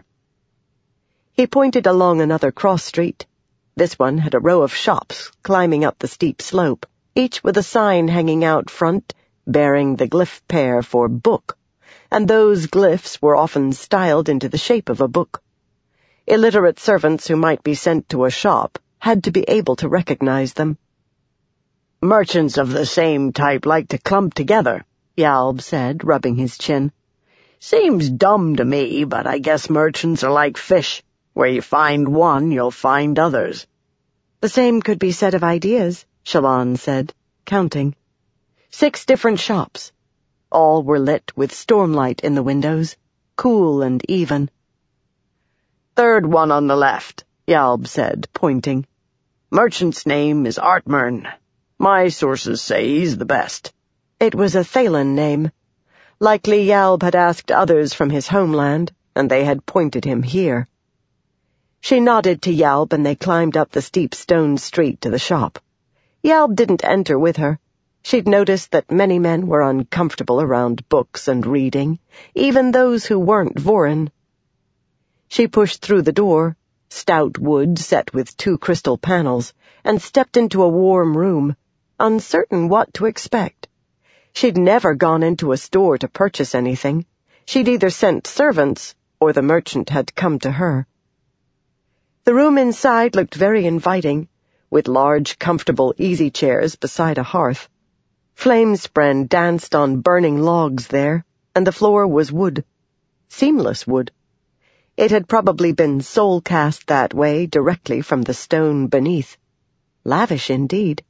He pointed along another cross street. This one had a row of shops climbing up the steep slope, each with a sign hanging out front bearing the glyph pair for book, and those glyphs were often styled into the shape of a book. Illiterate servants who might be sent to a shop had to be able to recognize them. "Merchants of the same type like to clump together," Yalb said, rubbing his chin. "Seems dumb to me, but I guess merchants are like fish. Where you find one, you'll find others." "The same could be said of ideas," Shallan said, counting. Six different shops. All were lit with stormlight in the windows, cool and even. "Third one on the left," Yalb said, pointing. "Merchant's name is Artmern. My sources say he's the best." It was a Thaylen name. Likely Yalb had asked others from his homeland, and they had pointed him here. She nodded to Yalb, and they climbed up the steep stone street to the shop. Yalb didn't enter with her. She'd noticed that many men were uncomfortable around books and reading, even those who weren't Vorin. She pushed through the door, stout wood set with two crystal panels, and stepped into a warm room, uncertain what to expect. She'd never gone into a store to purchase anything. She'd either sent servants, or the merchant had come to her. The room inside looked very inviting, with large, comfortable easy chairs beside a hearth. Flamespren danced on burning logs there, and the floor was wood. Seamless wood. It had probably been soul-cast that way directly from the stone beneath. Lavish indeed.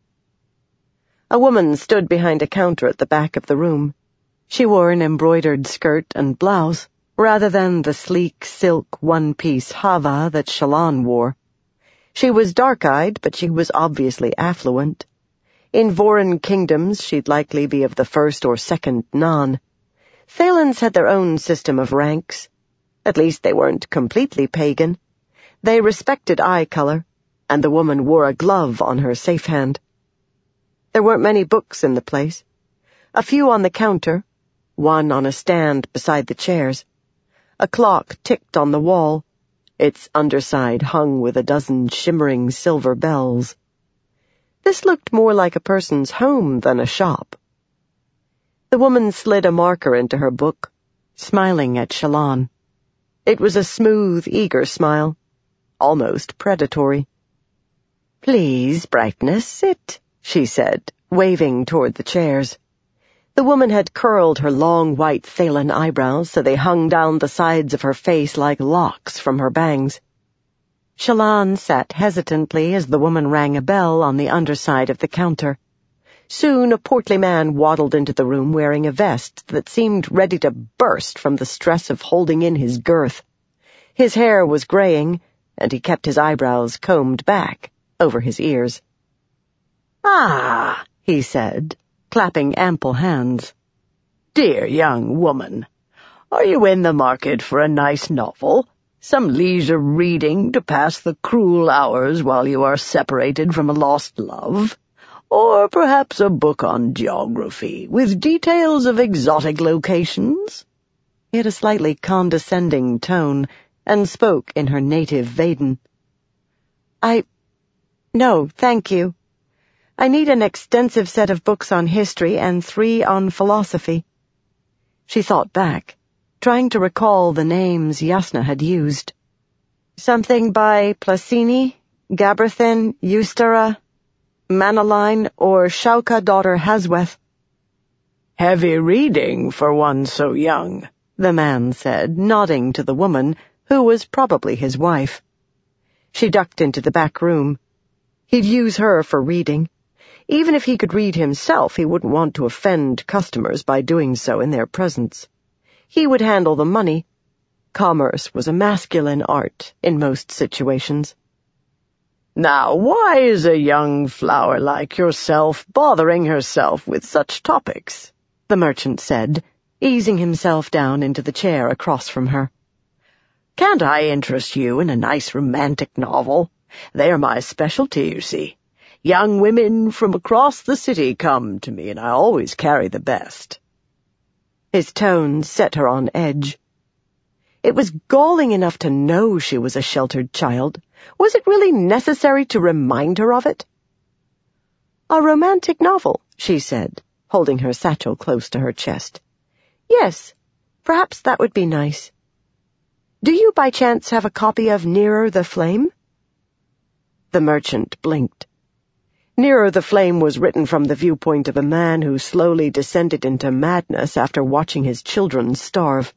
A woman stood behind a counter at the back of the room. She wore an embroidered skirt and blouse, rather than the sleek silk one-piece hava that Shallan wore. She was dark-eyed, but she was obviously affluent. In Vorin kingdoms, she'd likely be of the first or second non. Thaylens had their own system of ranks. At least they weren't completely pagan. They respected eye color, and the woman wore a glove on her safe hand. There weren't many books in the place. A few on the counter, one on a stand beside the chairs. A clock ticked on the wall, its underside hung with a dozen shimmering silver bells. This looked more like a person's home than a shop. The woman slid a marker into her book, smiling at Shallan. It was a smooth, eager smile, almost predatory. "Please, Brightness, sit," she said, waving toward the chairs. The woman had curled her long white Thaylen eyebrows so they hung down the sides of her face like locks from her bangs. Shallan sat hesitantly as the woman rang a bell on the underside of the counter. Soon a portly man waddled into the room wearing a vest that seemed ready to burst from the stress of holding in his girth. His hair was graying, and he kept his eyebrows combed back over his ears. "Ah," he said, clapping ample hands. "Dear young woman, are you in the market for a nice novel? Some leisure reading to pass the cruel hours while you are separated from a lost love? Or perhaps a book on geography, with details of exotic locations?" He had a slightly condescending tone, and spoke in her native Vaden. I... No, thank you. I need an extensive set of books on history and three on philosophy. She thought back, trying to recall the names Jasnah had used. Something by Plasini, Gabberthin, Eustera, Manaline, or Shauka daughter Hasweth. Heavy reading for one so young, the man said, nodding to the woman, who was probably his wife. She ducked into the back room. He'd use her for reading. Even if he could read himself, he wouldn't want to offend customers by doing so in their presence. He would handle the money. Commerce was a masculine art in most situations. Now, why is a young flower like yourself bothering herself with such topics? The merchant said, easing himself down into the chair across from her. Can't I interest you in a nice romantic novel? They're my specialty, you see. Young women from across the city come to me, and I always carry the best. His tone set her on edge. It was galling enough to know she was a sheltered child. Was it really necessary to remind her of it? A romantic novel, she said, holding her satchel close to her chest. Yes, perhaps that would be nice. Do you by chance have a copy of Nearer the Flame? The merchant blinked. Nearer the Flame was written from the viewpoint of a man who slowly descended into madness after watching his children starve.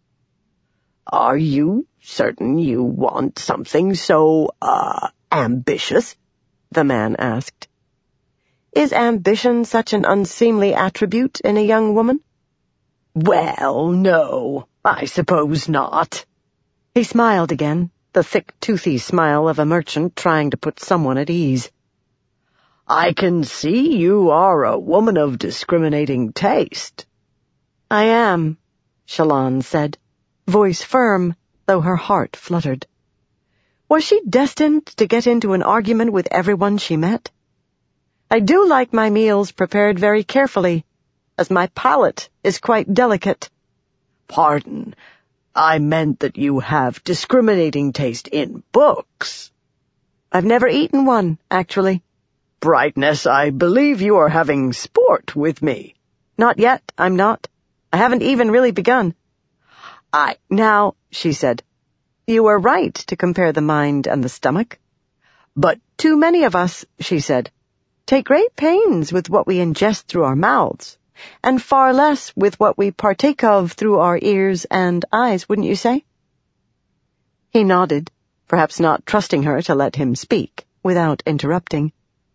Are you certain you want something so, uh, ambitious? The man asked. Is ambition such an unseemly attribute in a young woman? Well, no, I suppose not. He smiled again, the thick, toothy smile of a merchant trying to put someone at ease. I can see you are a woman of discriminating taste. I am, Shallan said, voice firm, though her heart fluttered. Was she destined to get into an argument with everyone she met? I do like my meals prepared very carefully, as my palate is quite delicate. Pardon, I meant that you have discriminating taste in books. I've never eaten one, actually. Brightness, I believe you are having sport with me. Not yet, I'm not. I haven't even really begun. I, now, she said, you were right to compare the mind and the stomach. But too many of us, she said, take great pains with what we ingest through our mouths, and far less with what we partake of through our ears and eyes, wouldn't you say? He nodded, perhaps not trusting her to let him speak without interrupting.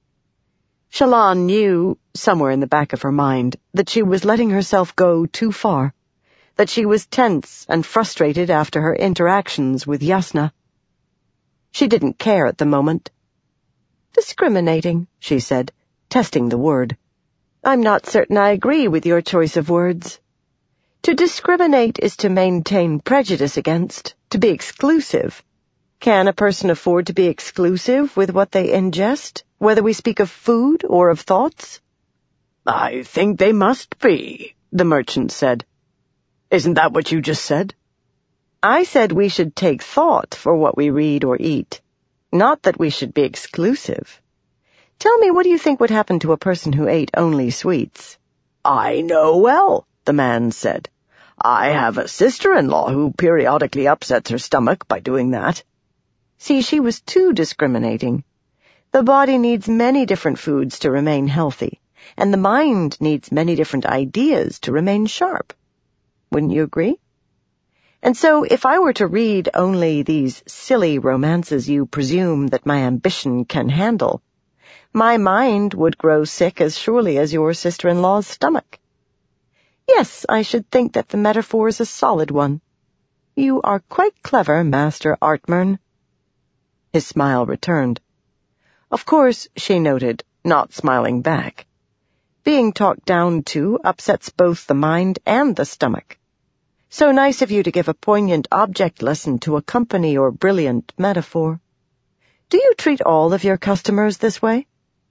Shallan knew, somewhere in the back of her mind, that she was letting herself go too far, that she was tense and frustrated after her interactions with Jasnah. She didn't care at the moment. Discriminating, she said, testing the word. I'm not certain I agree with your choice of words. To discriminate is to maintain prejudice against, to be exclusive. Can a person afford to be exclusive with what they ingest, whether we speak of food or of thoughts? I think they must be, the merchant said. Isn't that what you just said? I said we should take thought for what we read or eat, not that we should be exclusive. Tell me, what do you think would happen to a person who ate only sweets? I know well, the man said. I have a sister-in-law who periodically upsets her stomach by doing that. See, she was too discriminating. The body needs many different foods to remain healthy, and the mind needs many different ideas to remain sharp. Wouldn't you agree? And so, if I were to read only these silly romances you presume that my ambition can handle, my mind would grow sick as surely as your sister-in-law's stomach. Yes, I should think that the metaphor is a solid one. You are quite clever, Master Artmern. His smile returned. Of course, she noted, not smiling back. Being talked down to upsets both the mind and the stomach. So nice of you to give a poignant object lesson to accompany your brilliant metaphor. Do you treat all of your customers this way?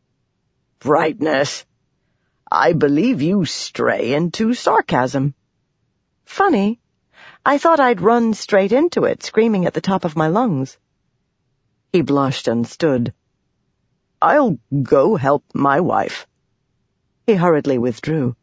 Brightness. I believe you stray into sarcasm. Funny. I thought I'd run straight into it, screaming at the top of my lungs. He blushed and stood. I'll go help my wife." He hurriedly withdrew.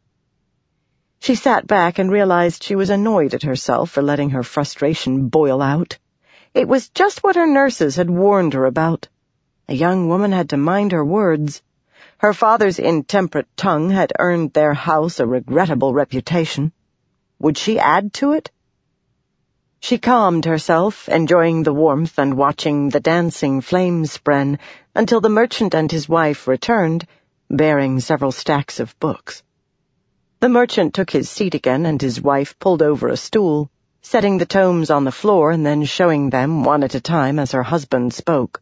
She sat back and realized she was annoyed at herself for letting her frustration boil out. It was just what her nurses had warned her about. A young woman had to mind her words. Her father's intemperate tongue had earned their house a regrettable reputation. Would she add to it? She calmed herself, enjoying the warmth and watching the dancing flames spren, until the merchant and his wife returned, bearing several stacks of books. The merchant took his seat again, and his wife pulled over a stool, setting the tomes on the floor and then showing them one at a time as her husband spoke.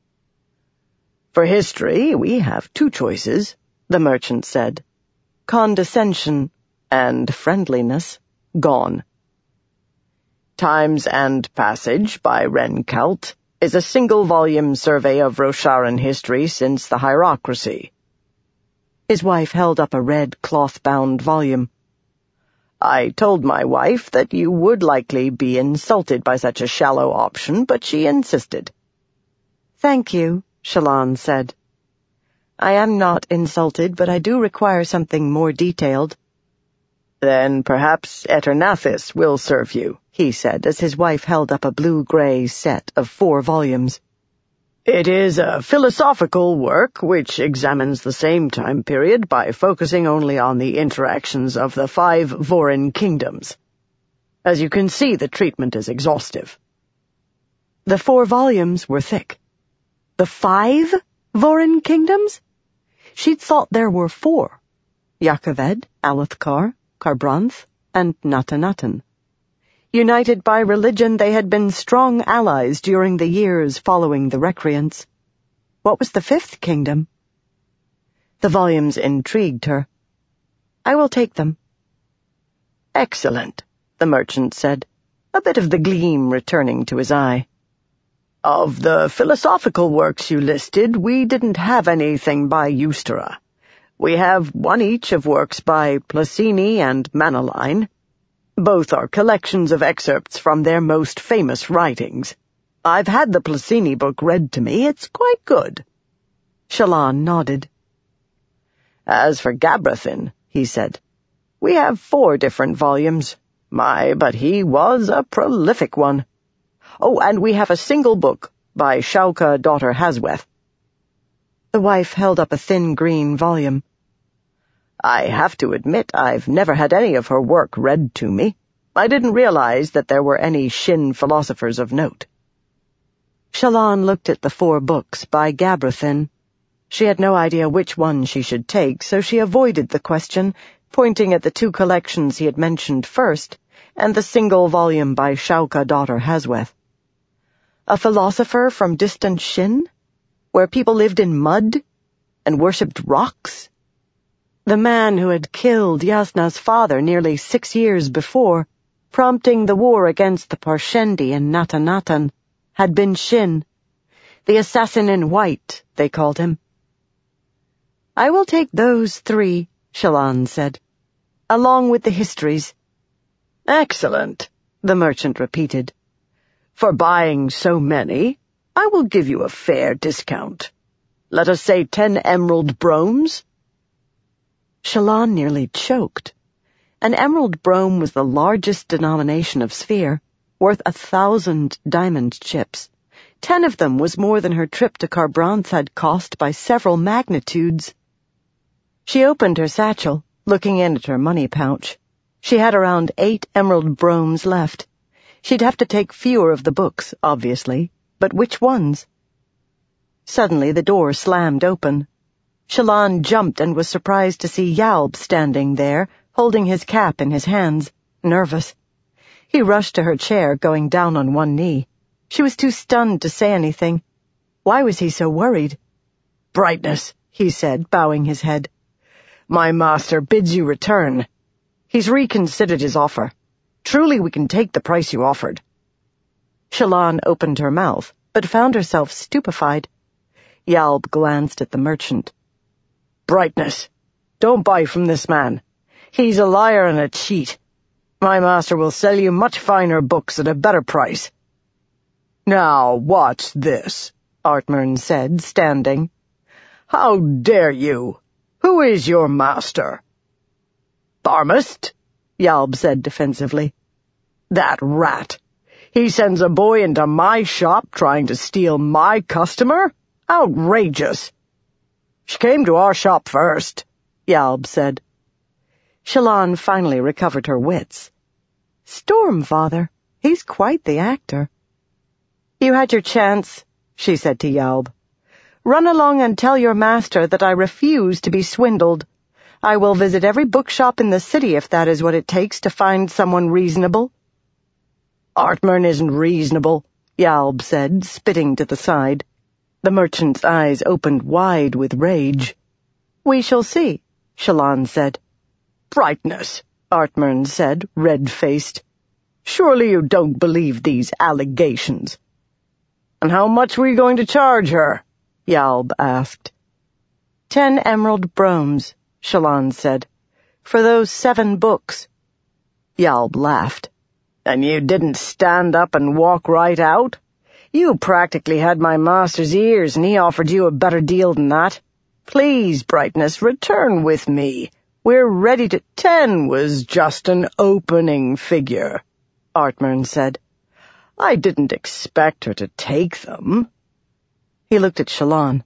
"For history, we have two choices," the merchant said. "Condescension and friendliness gone. Times and Passage by Renkout is a single-volume survey of Rosharan history since the hierocracy." His wife held up a red cloth-bound volume. "I told my wife that you would likely be insulted by such a shallow option, but she insisted." "Thank you," Shallan said. "I am not insulted, but I do require something more detailed." "Then perhaps Eternathis will serve you," he said, as his wife held up a blue-gray set of four volumes. "It is a philosophical work which examines the same time period by focusing only on the interactions of the five Vorin kingdoms. As you can see, the treatment is exhaustive." The four volumes were thick. The five Vorin kingdoms? She'd thought there were four. Yakaved, Alethkar, Kharbranth, and Natanatan. United by religion, they had been strong allies during the years following the recreants. What was the fifth kingdom? The volumes intrigued her. "I will take them." "Excellent," the merchant said, a bit of the gleam returning to his eye. "Of the philosophical works you listed, we didn't have anything by Ustera. We have one each of works by Plasini and Manaline. Both are collections of excerpts from their most famous writings. I've had the Plasini book read to me. It's quite good." Shallan nodded. "As for Gabrathin," he said, "we have four different volumes. My, but he was a prolific one. Oh, and we have a single book by Shauka, daughter Hasweth." The wife held up a thin green volume. "I have to admit I've never had any of her work read to me. I didn't realize that there were any Shin philosophers of note." Shallan looked at the four books by Gabrathin. She had no idea which one she should take, so she avoided the question, pointing at the two collections he had mentioned first, and the single volume by Shauka, daughter Hasweth. A philosopher from distant Shin? Where people lived in mud and worshipped rocks? The man who had killed Yasna's father nearly six years before, prompting the war against the Parshendi in Natanatan, had been Shin. The assassin in white, they called him. "I will take those three," Shallan said, "along with the histories." "Excellent," the merchant repeated. "For buying so many, I will give you a fair discount. Let us say ten emerald bromes." Shallan nearly choked. An emerald brome was the largest denomination of sphere, worth a thousand diamond chips. Ten of them was more than her trip to Kharbranth had cost by several magnitudes. She opened her satchel, looking in at her money pouch. She had around eight emerald bromes left. She'd have to take fewer of the books, obviously, but which ones? Suddenly the door slammed open. Shallan jumped and was surprised to see Yalb standing there, holding his cap in his hands, nervous. He rushed to her chair, going down on one knee. She was too stunned to say anything. Why was he so worried? "Brightness," he said, bowing his head. "My master bids you return. He's reconsidered his offer. Truly we can take the price you offered." Shallan opened her mouth, but found herself stupefied. Yalb glanced at the merchant. "Brightness, don't buy from this man. He's a liar and a cheat. My master will sell you much finer books at a better price." "Now, what's this?" Artmern said, standing. How dare you? Who is your master? Barmest, Yalb said defensively. That rat. He sends a boy into my shop trying to steal my customer? Outrageous. She came to our shop first, Yalb said. Shallan finally recovered her wits. Stormfather, he's quite the actor. You had your chance, she said to Yalb. Run along and tell your master that I refuse to be swindled. I will visit every bookshop in the city if that is what it takes to find someone reasonable. Artmern isn't reasonable, Yalb said, spitting to the side. The merchant's eyes opened wide with rage. We shall see, Shallan said. Brightness, Artmern said, red-faced. Surely you don't believe these allegations. And how much were you going to charge her? Yalb asked. Ten emerald broams, Shallan said, for those seven books. Yalb laughed. And you didn't stand up and walk right out? You practically had my master's ears, and he offered you a better deal than that. Please, Brightness, return with me. We're ready to— Ten was just an opening figure, Artmern said. I didn't expect her to take them. He looked at Shallan.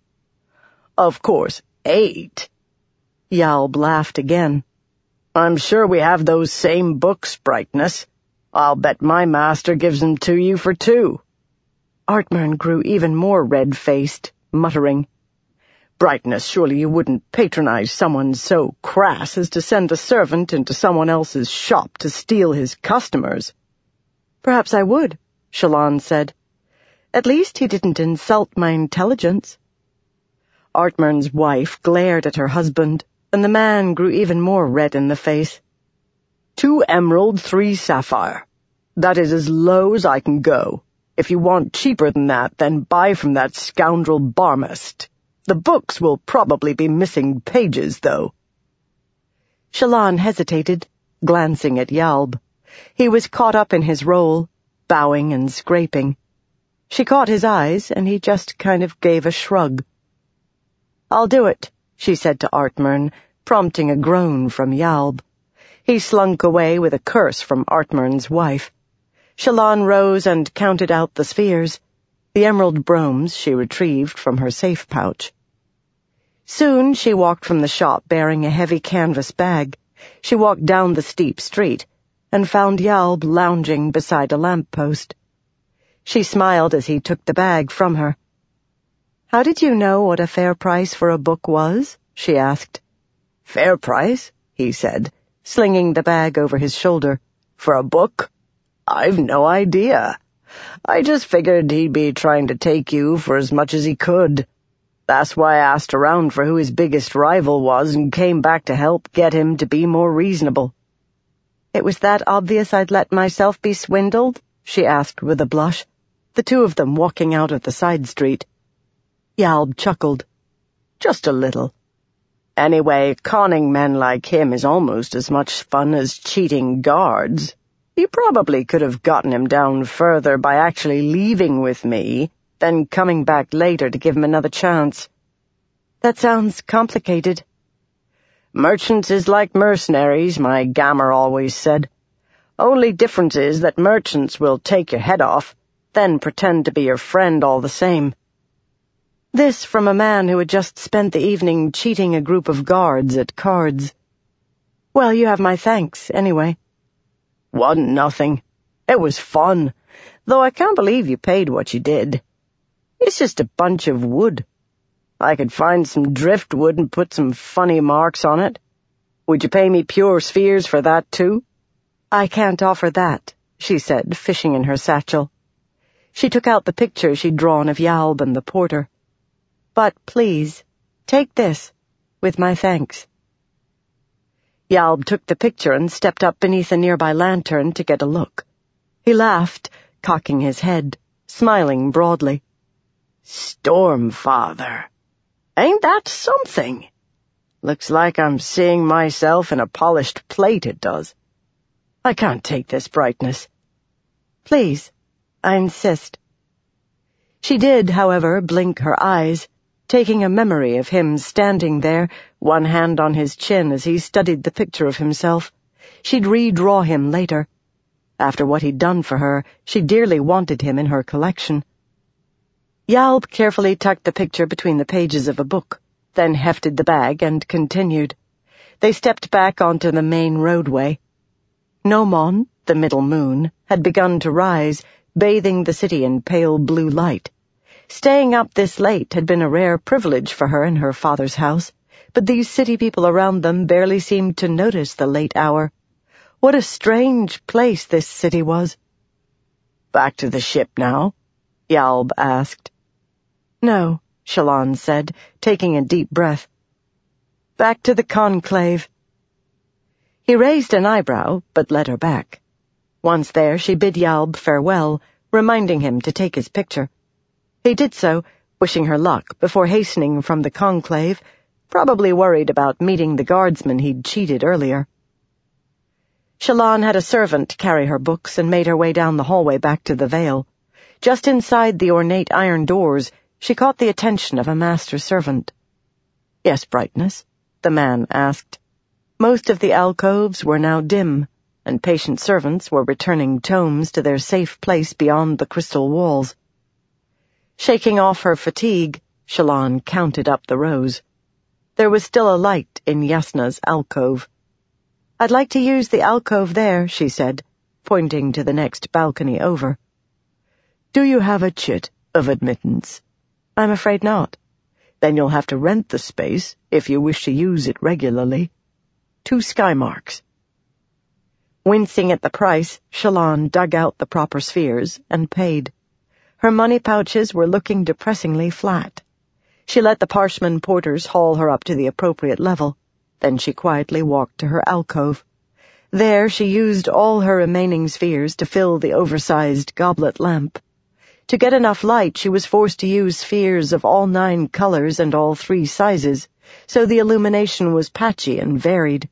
Of course, eight. Yalb laughed again. I'm sure we have those same books, Brightness. I'll bet my master gives them to you for two. Artmern grew even more red-faced, muttering. Brightness, surely you wouldn't patronize someone so crass as to send a servant into someone else's shop to steal his customers. Perhaps I would, Shallan said. At least he didn't insult my intelligence. Artmern's wife glared at her husband, and the man grew even more red in the face. Two emerald, three sapphire. That is as low as I can go. If you want cheaper than that, then buy from that scoundrel Barmest. The books will probably be missing pages, though. Shallan hesitated, glancing at Yalb. He was caught up in his role, bowing and scraping. She caught his eyes, and he just kind of gave a shrug. I'll do it, she said to Artmern, prompting a groan from Yalb. He slunk away with a curse from Artmern's wife. Shallan rose and counted out the spheres, the emerald broams she retrieved from her safe pouch. Soon she walked from the shop bearing a heavy canvas bag. She walked down the steep street and found Yalb lounging beside a lamp-post. She smiled as he took the bag from her. How did you know what a fair price for a book was? She asked. Fair price? He said, slinging the bag over his shoulder. For a book? I've no idea. I just figured he'd be trying to take you for as much as he could. That's why I asked around for who his biggest rival was and came back to help get him to be more reasonable. It was that obvious I'd let myself be swindled? She asked with a blush, the two of them walking out of the side street. Yalb chuckled. Just a little. Anyway, conning men like him is almost as much fun as cheating guards. You probably could have gotten him down further by actually leaving with me, then coming back later to give him another chance. That sounds complicated. Merchants is like mercenaries, my Gammer always said. Only difference is that merchants will take your head off, then pretend to be your friend all the same. This from a man who had just spent the evening cheating a group of guards at cards. Well, you have my thanks, anyway. Wasn't nothing. It was fun, though I can't believe you paid what you did. It's just a bunch of wood. I could find some driftwood and put some funny marks on it. Would you pay me pure spheres for that, too? I can't offer that, she said, fishing in her satchel. She took out the picture she'd drawn of Yalb and the porter. But please, take this, with my thanks. Yalb took the picture and stepped up beneath a nearby lantern to get a look. He laughed, cocking his head, smiling broadly. Stormfather. Ain't that something? Looks like I'm seeing myself in a polished plate, it does. I can't take this, Brightness. Please, I insist. She did, however, blink her eyes. taking a memory of him standing there, one hand on his chin as he studied the picture of himself. She'd redraw him later. After what he'd done for her, she dearly wanted him in her collection. Yalb carefully tucked the picture between the pages of a book, then hefted the bag and continued. They stepped back onto the main roadway. Nomon, the middle moon, had begun to rise, bathing the city in pale blue light. Staying up this late had been a rare privilege for her in her father's house, but these city people around them barely seemed to notice the late hour. What a strange place this city was. "Back to the ship now?" Yalb asked. "No," Shallan said, taking a deep breath. "Back to the conclave." He raised an eyebrow, but led her back. Once there, she bid Yalb farewell, reminding him to take his picture. He did so, wishing her luck before hastening from the conclave, probably worried about meeting the guardsman he'd cheated earlier. Shallan had a servant carry her books and made her way down the hallway back to the Vale. Just inside the ornate iron doors, she caught the attention of a master servant. "Yes, Brightness?" the man asked. Most of the alcoves were now dim, and patient servants were returning tomes to their safe place beyond the crystal walls. Shaking off her fatigue, Shallan counted up the rows. There was still a light in Yasna's alcove. "I'd like to use the alcove there," she said, pointing to the next balcony over. "Do you have a chit of admittance?" "I'm afraid not." "Then you'll have to rent the space if you wish to use it regularly. Two sky marks." Wincing at the price, Shallan dug out the proper spheres and paid. Her money pouches were looking depressingly flat. She let the Parshman porters haul her up to the appropriate level. Then she quietly walked to her alcove. There she used all her remaining spheres to fill the oversized goblet lamp. To get enough light, she was forced to use spheres of all nine colors and all three sizes, so the illumination was patchy and varied.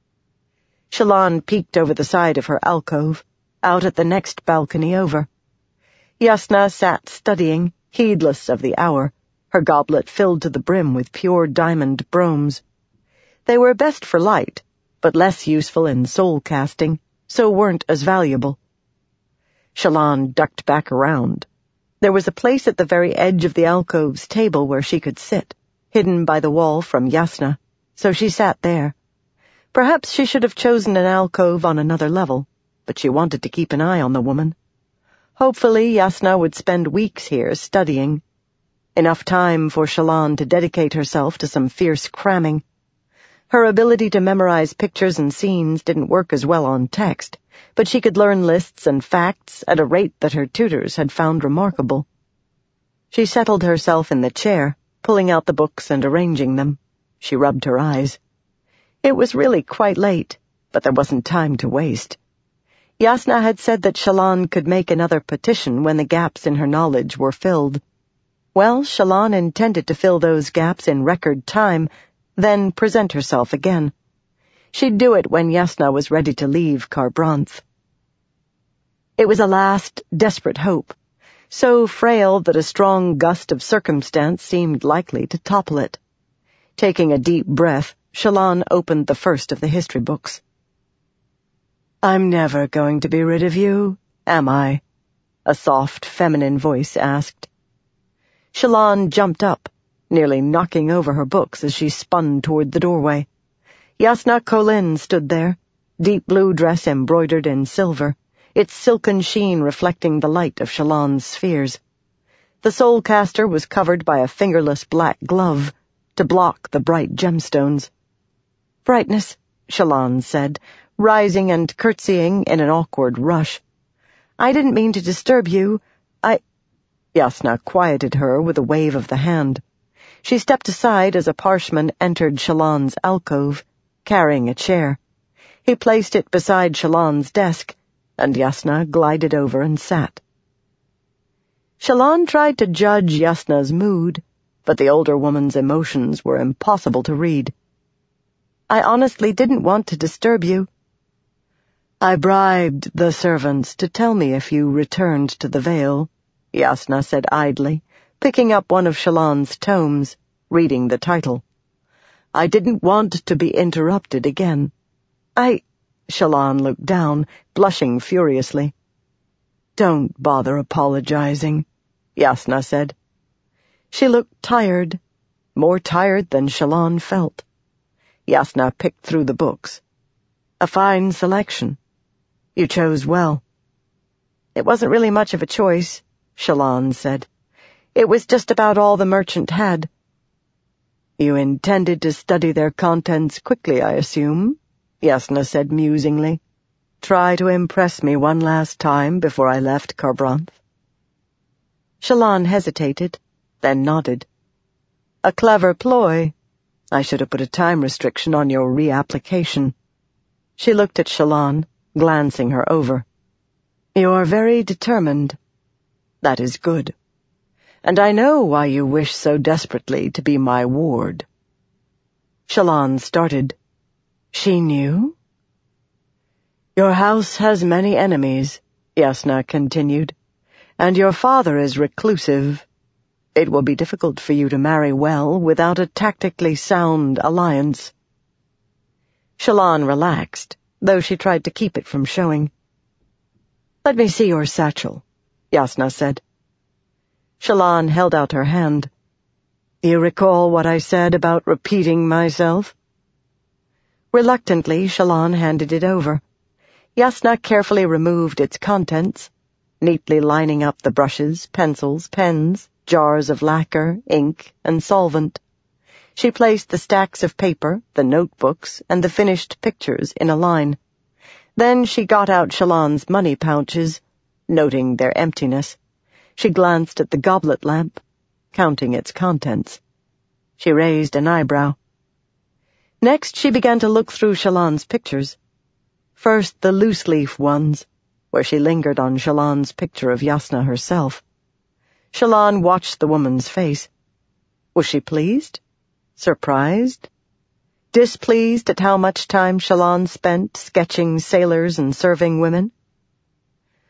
Shallan peeked over the side of her alcove, out at the next balcony over. Yasna sat studying, heedless of the hour, her goblet filled to the brim with pure diamond bromes. They were best for light, but less useful in soul-casting, so weren't as valuable. Shallan ducked back around. There was a place at the very edge of the alcove's table where she could sit, hidden by the wall from Yasna, so she sat there. Perhaps she should have chosen an alcove on another level, but she wanted to keep an eye on the woman. Hopefully Yasna would spend weeks here studying. Enough time for Shallan to dedicate herself to some fierce cramming. Her ability to memorize pictures and scenes didn't work as well on text, but she could learn lists and facts at a rate that her tutors had found remarkable. She settled herself in the chair, pulling out the books and arranging them. She rubbed her eyes. It was really quite late, but there wasn't time to waste. Yasna had said that Shallan could make another petition when the gaps in her knowledge were filled. Well, Shallan intended to fill those gaps in record time, then present herself again. She'd do it when Yasna was ready to leave Kharbranth. It was a last, desperate hope, so frail that a strong gust of circumstance seemed likely to topple it. Taking a deep breath, Shallan opened the first of the history books. "I'm never going to be rid of you, am I?" a soft, feminine voice asked. Shallan jumped up, nearly knocking over her books as she spun toward the doorway. Yasna Kholin stood there, deep blue dress embroidered in silver, its silken sheen reflecting the light of Shallan's spheres. The soulcaster was covered by a fingerless black glove to block the bright gemstones. "Brightness," Shallan said, rising and curtsying in an awkward rush. "I didn't mean to disturb you. I—" Yasna quieted her with a wave of the hand. She stepped aside as a Parshman entered Shallan's alcove, carrying a chair. He placed it beside Shallan's desk, and Yasna glided over and sat. Shallan tried to judge Yasna's mood, but the older woman's emotions were impossible to read. "I honestly didn't want to disturb you." "I bribed the servants to tell me if you returned to the Vale," Yasna said idly, picking up one of Shallan's tomes. reading the title. I didn't want to be interrupted again. I... Shallan looked down, blushing furiously. Don't bother apologizing, Jasnah said. She looked tired, more tired than Shallan felt. Jasnah picked through the books. A fine selection. You chose well. It wasn't really much of a choice, Shallan said. It was just about all the merchant had. You intended to study their contents quickly, I assume, Jasnah said musingly. Try to impress me one last time before I left Kharbranth. Shallan hesitated, then nodded. A clever ploy. I should have put a time restriction on your reapplication. She looked at Shallan, glancing her over. You are very determined. That is good. And I know why you wish so desperately to be my ward. Shallan started. She knew? Your house has many enemies, Jasnah continued, and your father is reclusive. It will be difficult for you to marry well without a tactically sound alliance. Shallan relaxed, though she tried to keep it from showing. Let me see your satchel, Jasnah said. Shallan held out her hand. Do you recall what I said about repeating myself? Reluctantly, Shallan handed it over. Jasnah carefully removed its contents, neatly lining up the brushes, pencils, pens, jars of lacquer, ink, and solvent. She placed the stacks of paper, the notebooks, and the finished pictures in a line. Then she got out Shallan's money pouches, noting their emptiness. She glanced at the goblet lamp, counting its contents. She raised an eyebrow. Next, she began to look through Shallan's pictures. First, the loose-leaf ones, where she lingered on Shallan's picture of Jasnah herself. Shallan watched the woman's face. Was she pleased? Surprised? Displeased at how much time Shallan spent sketching sailors and serving women?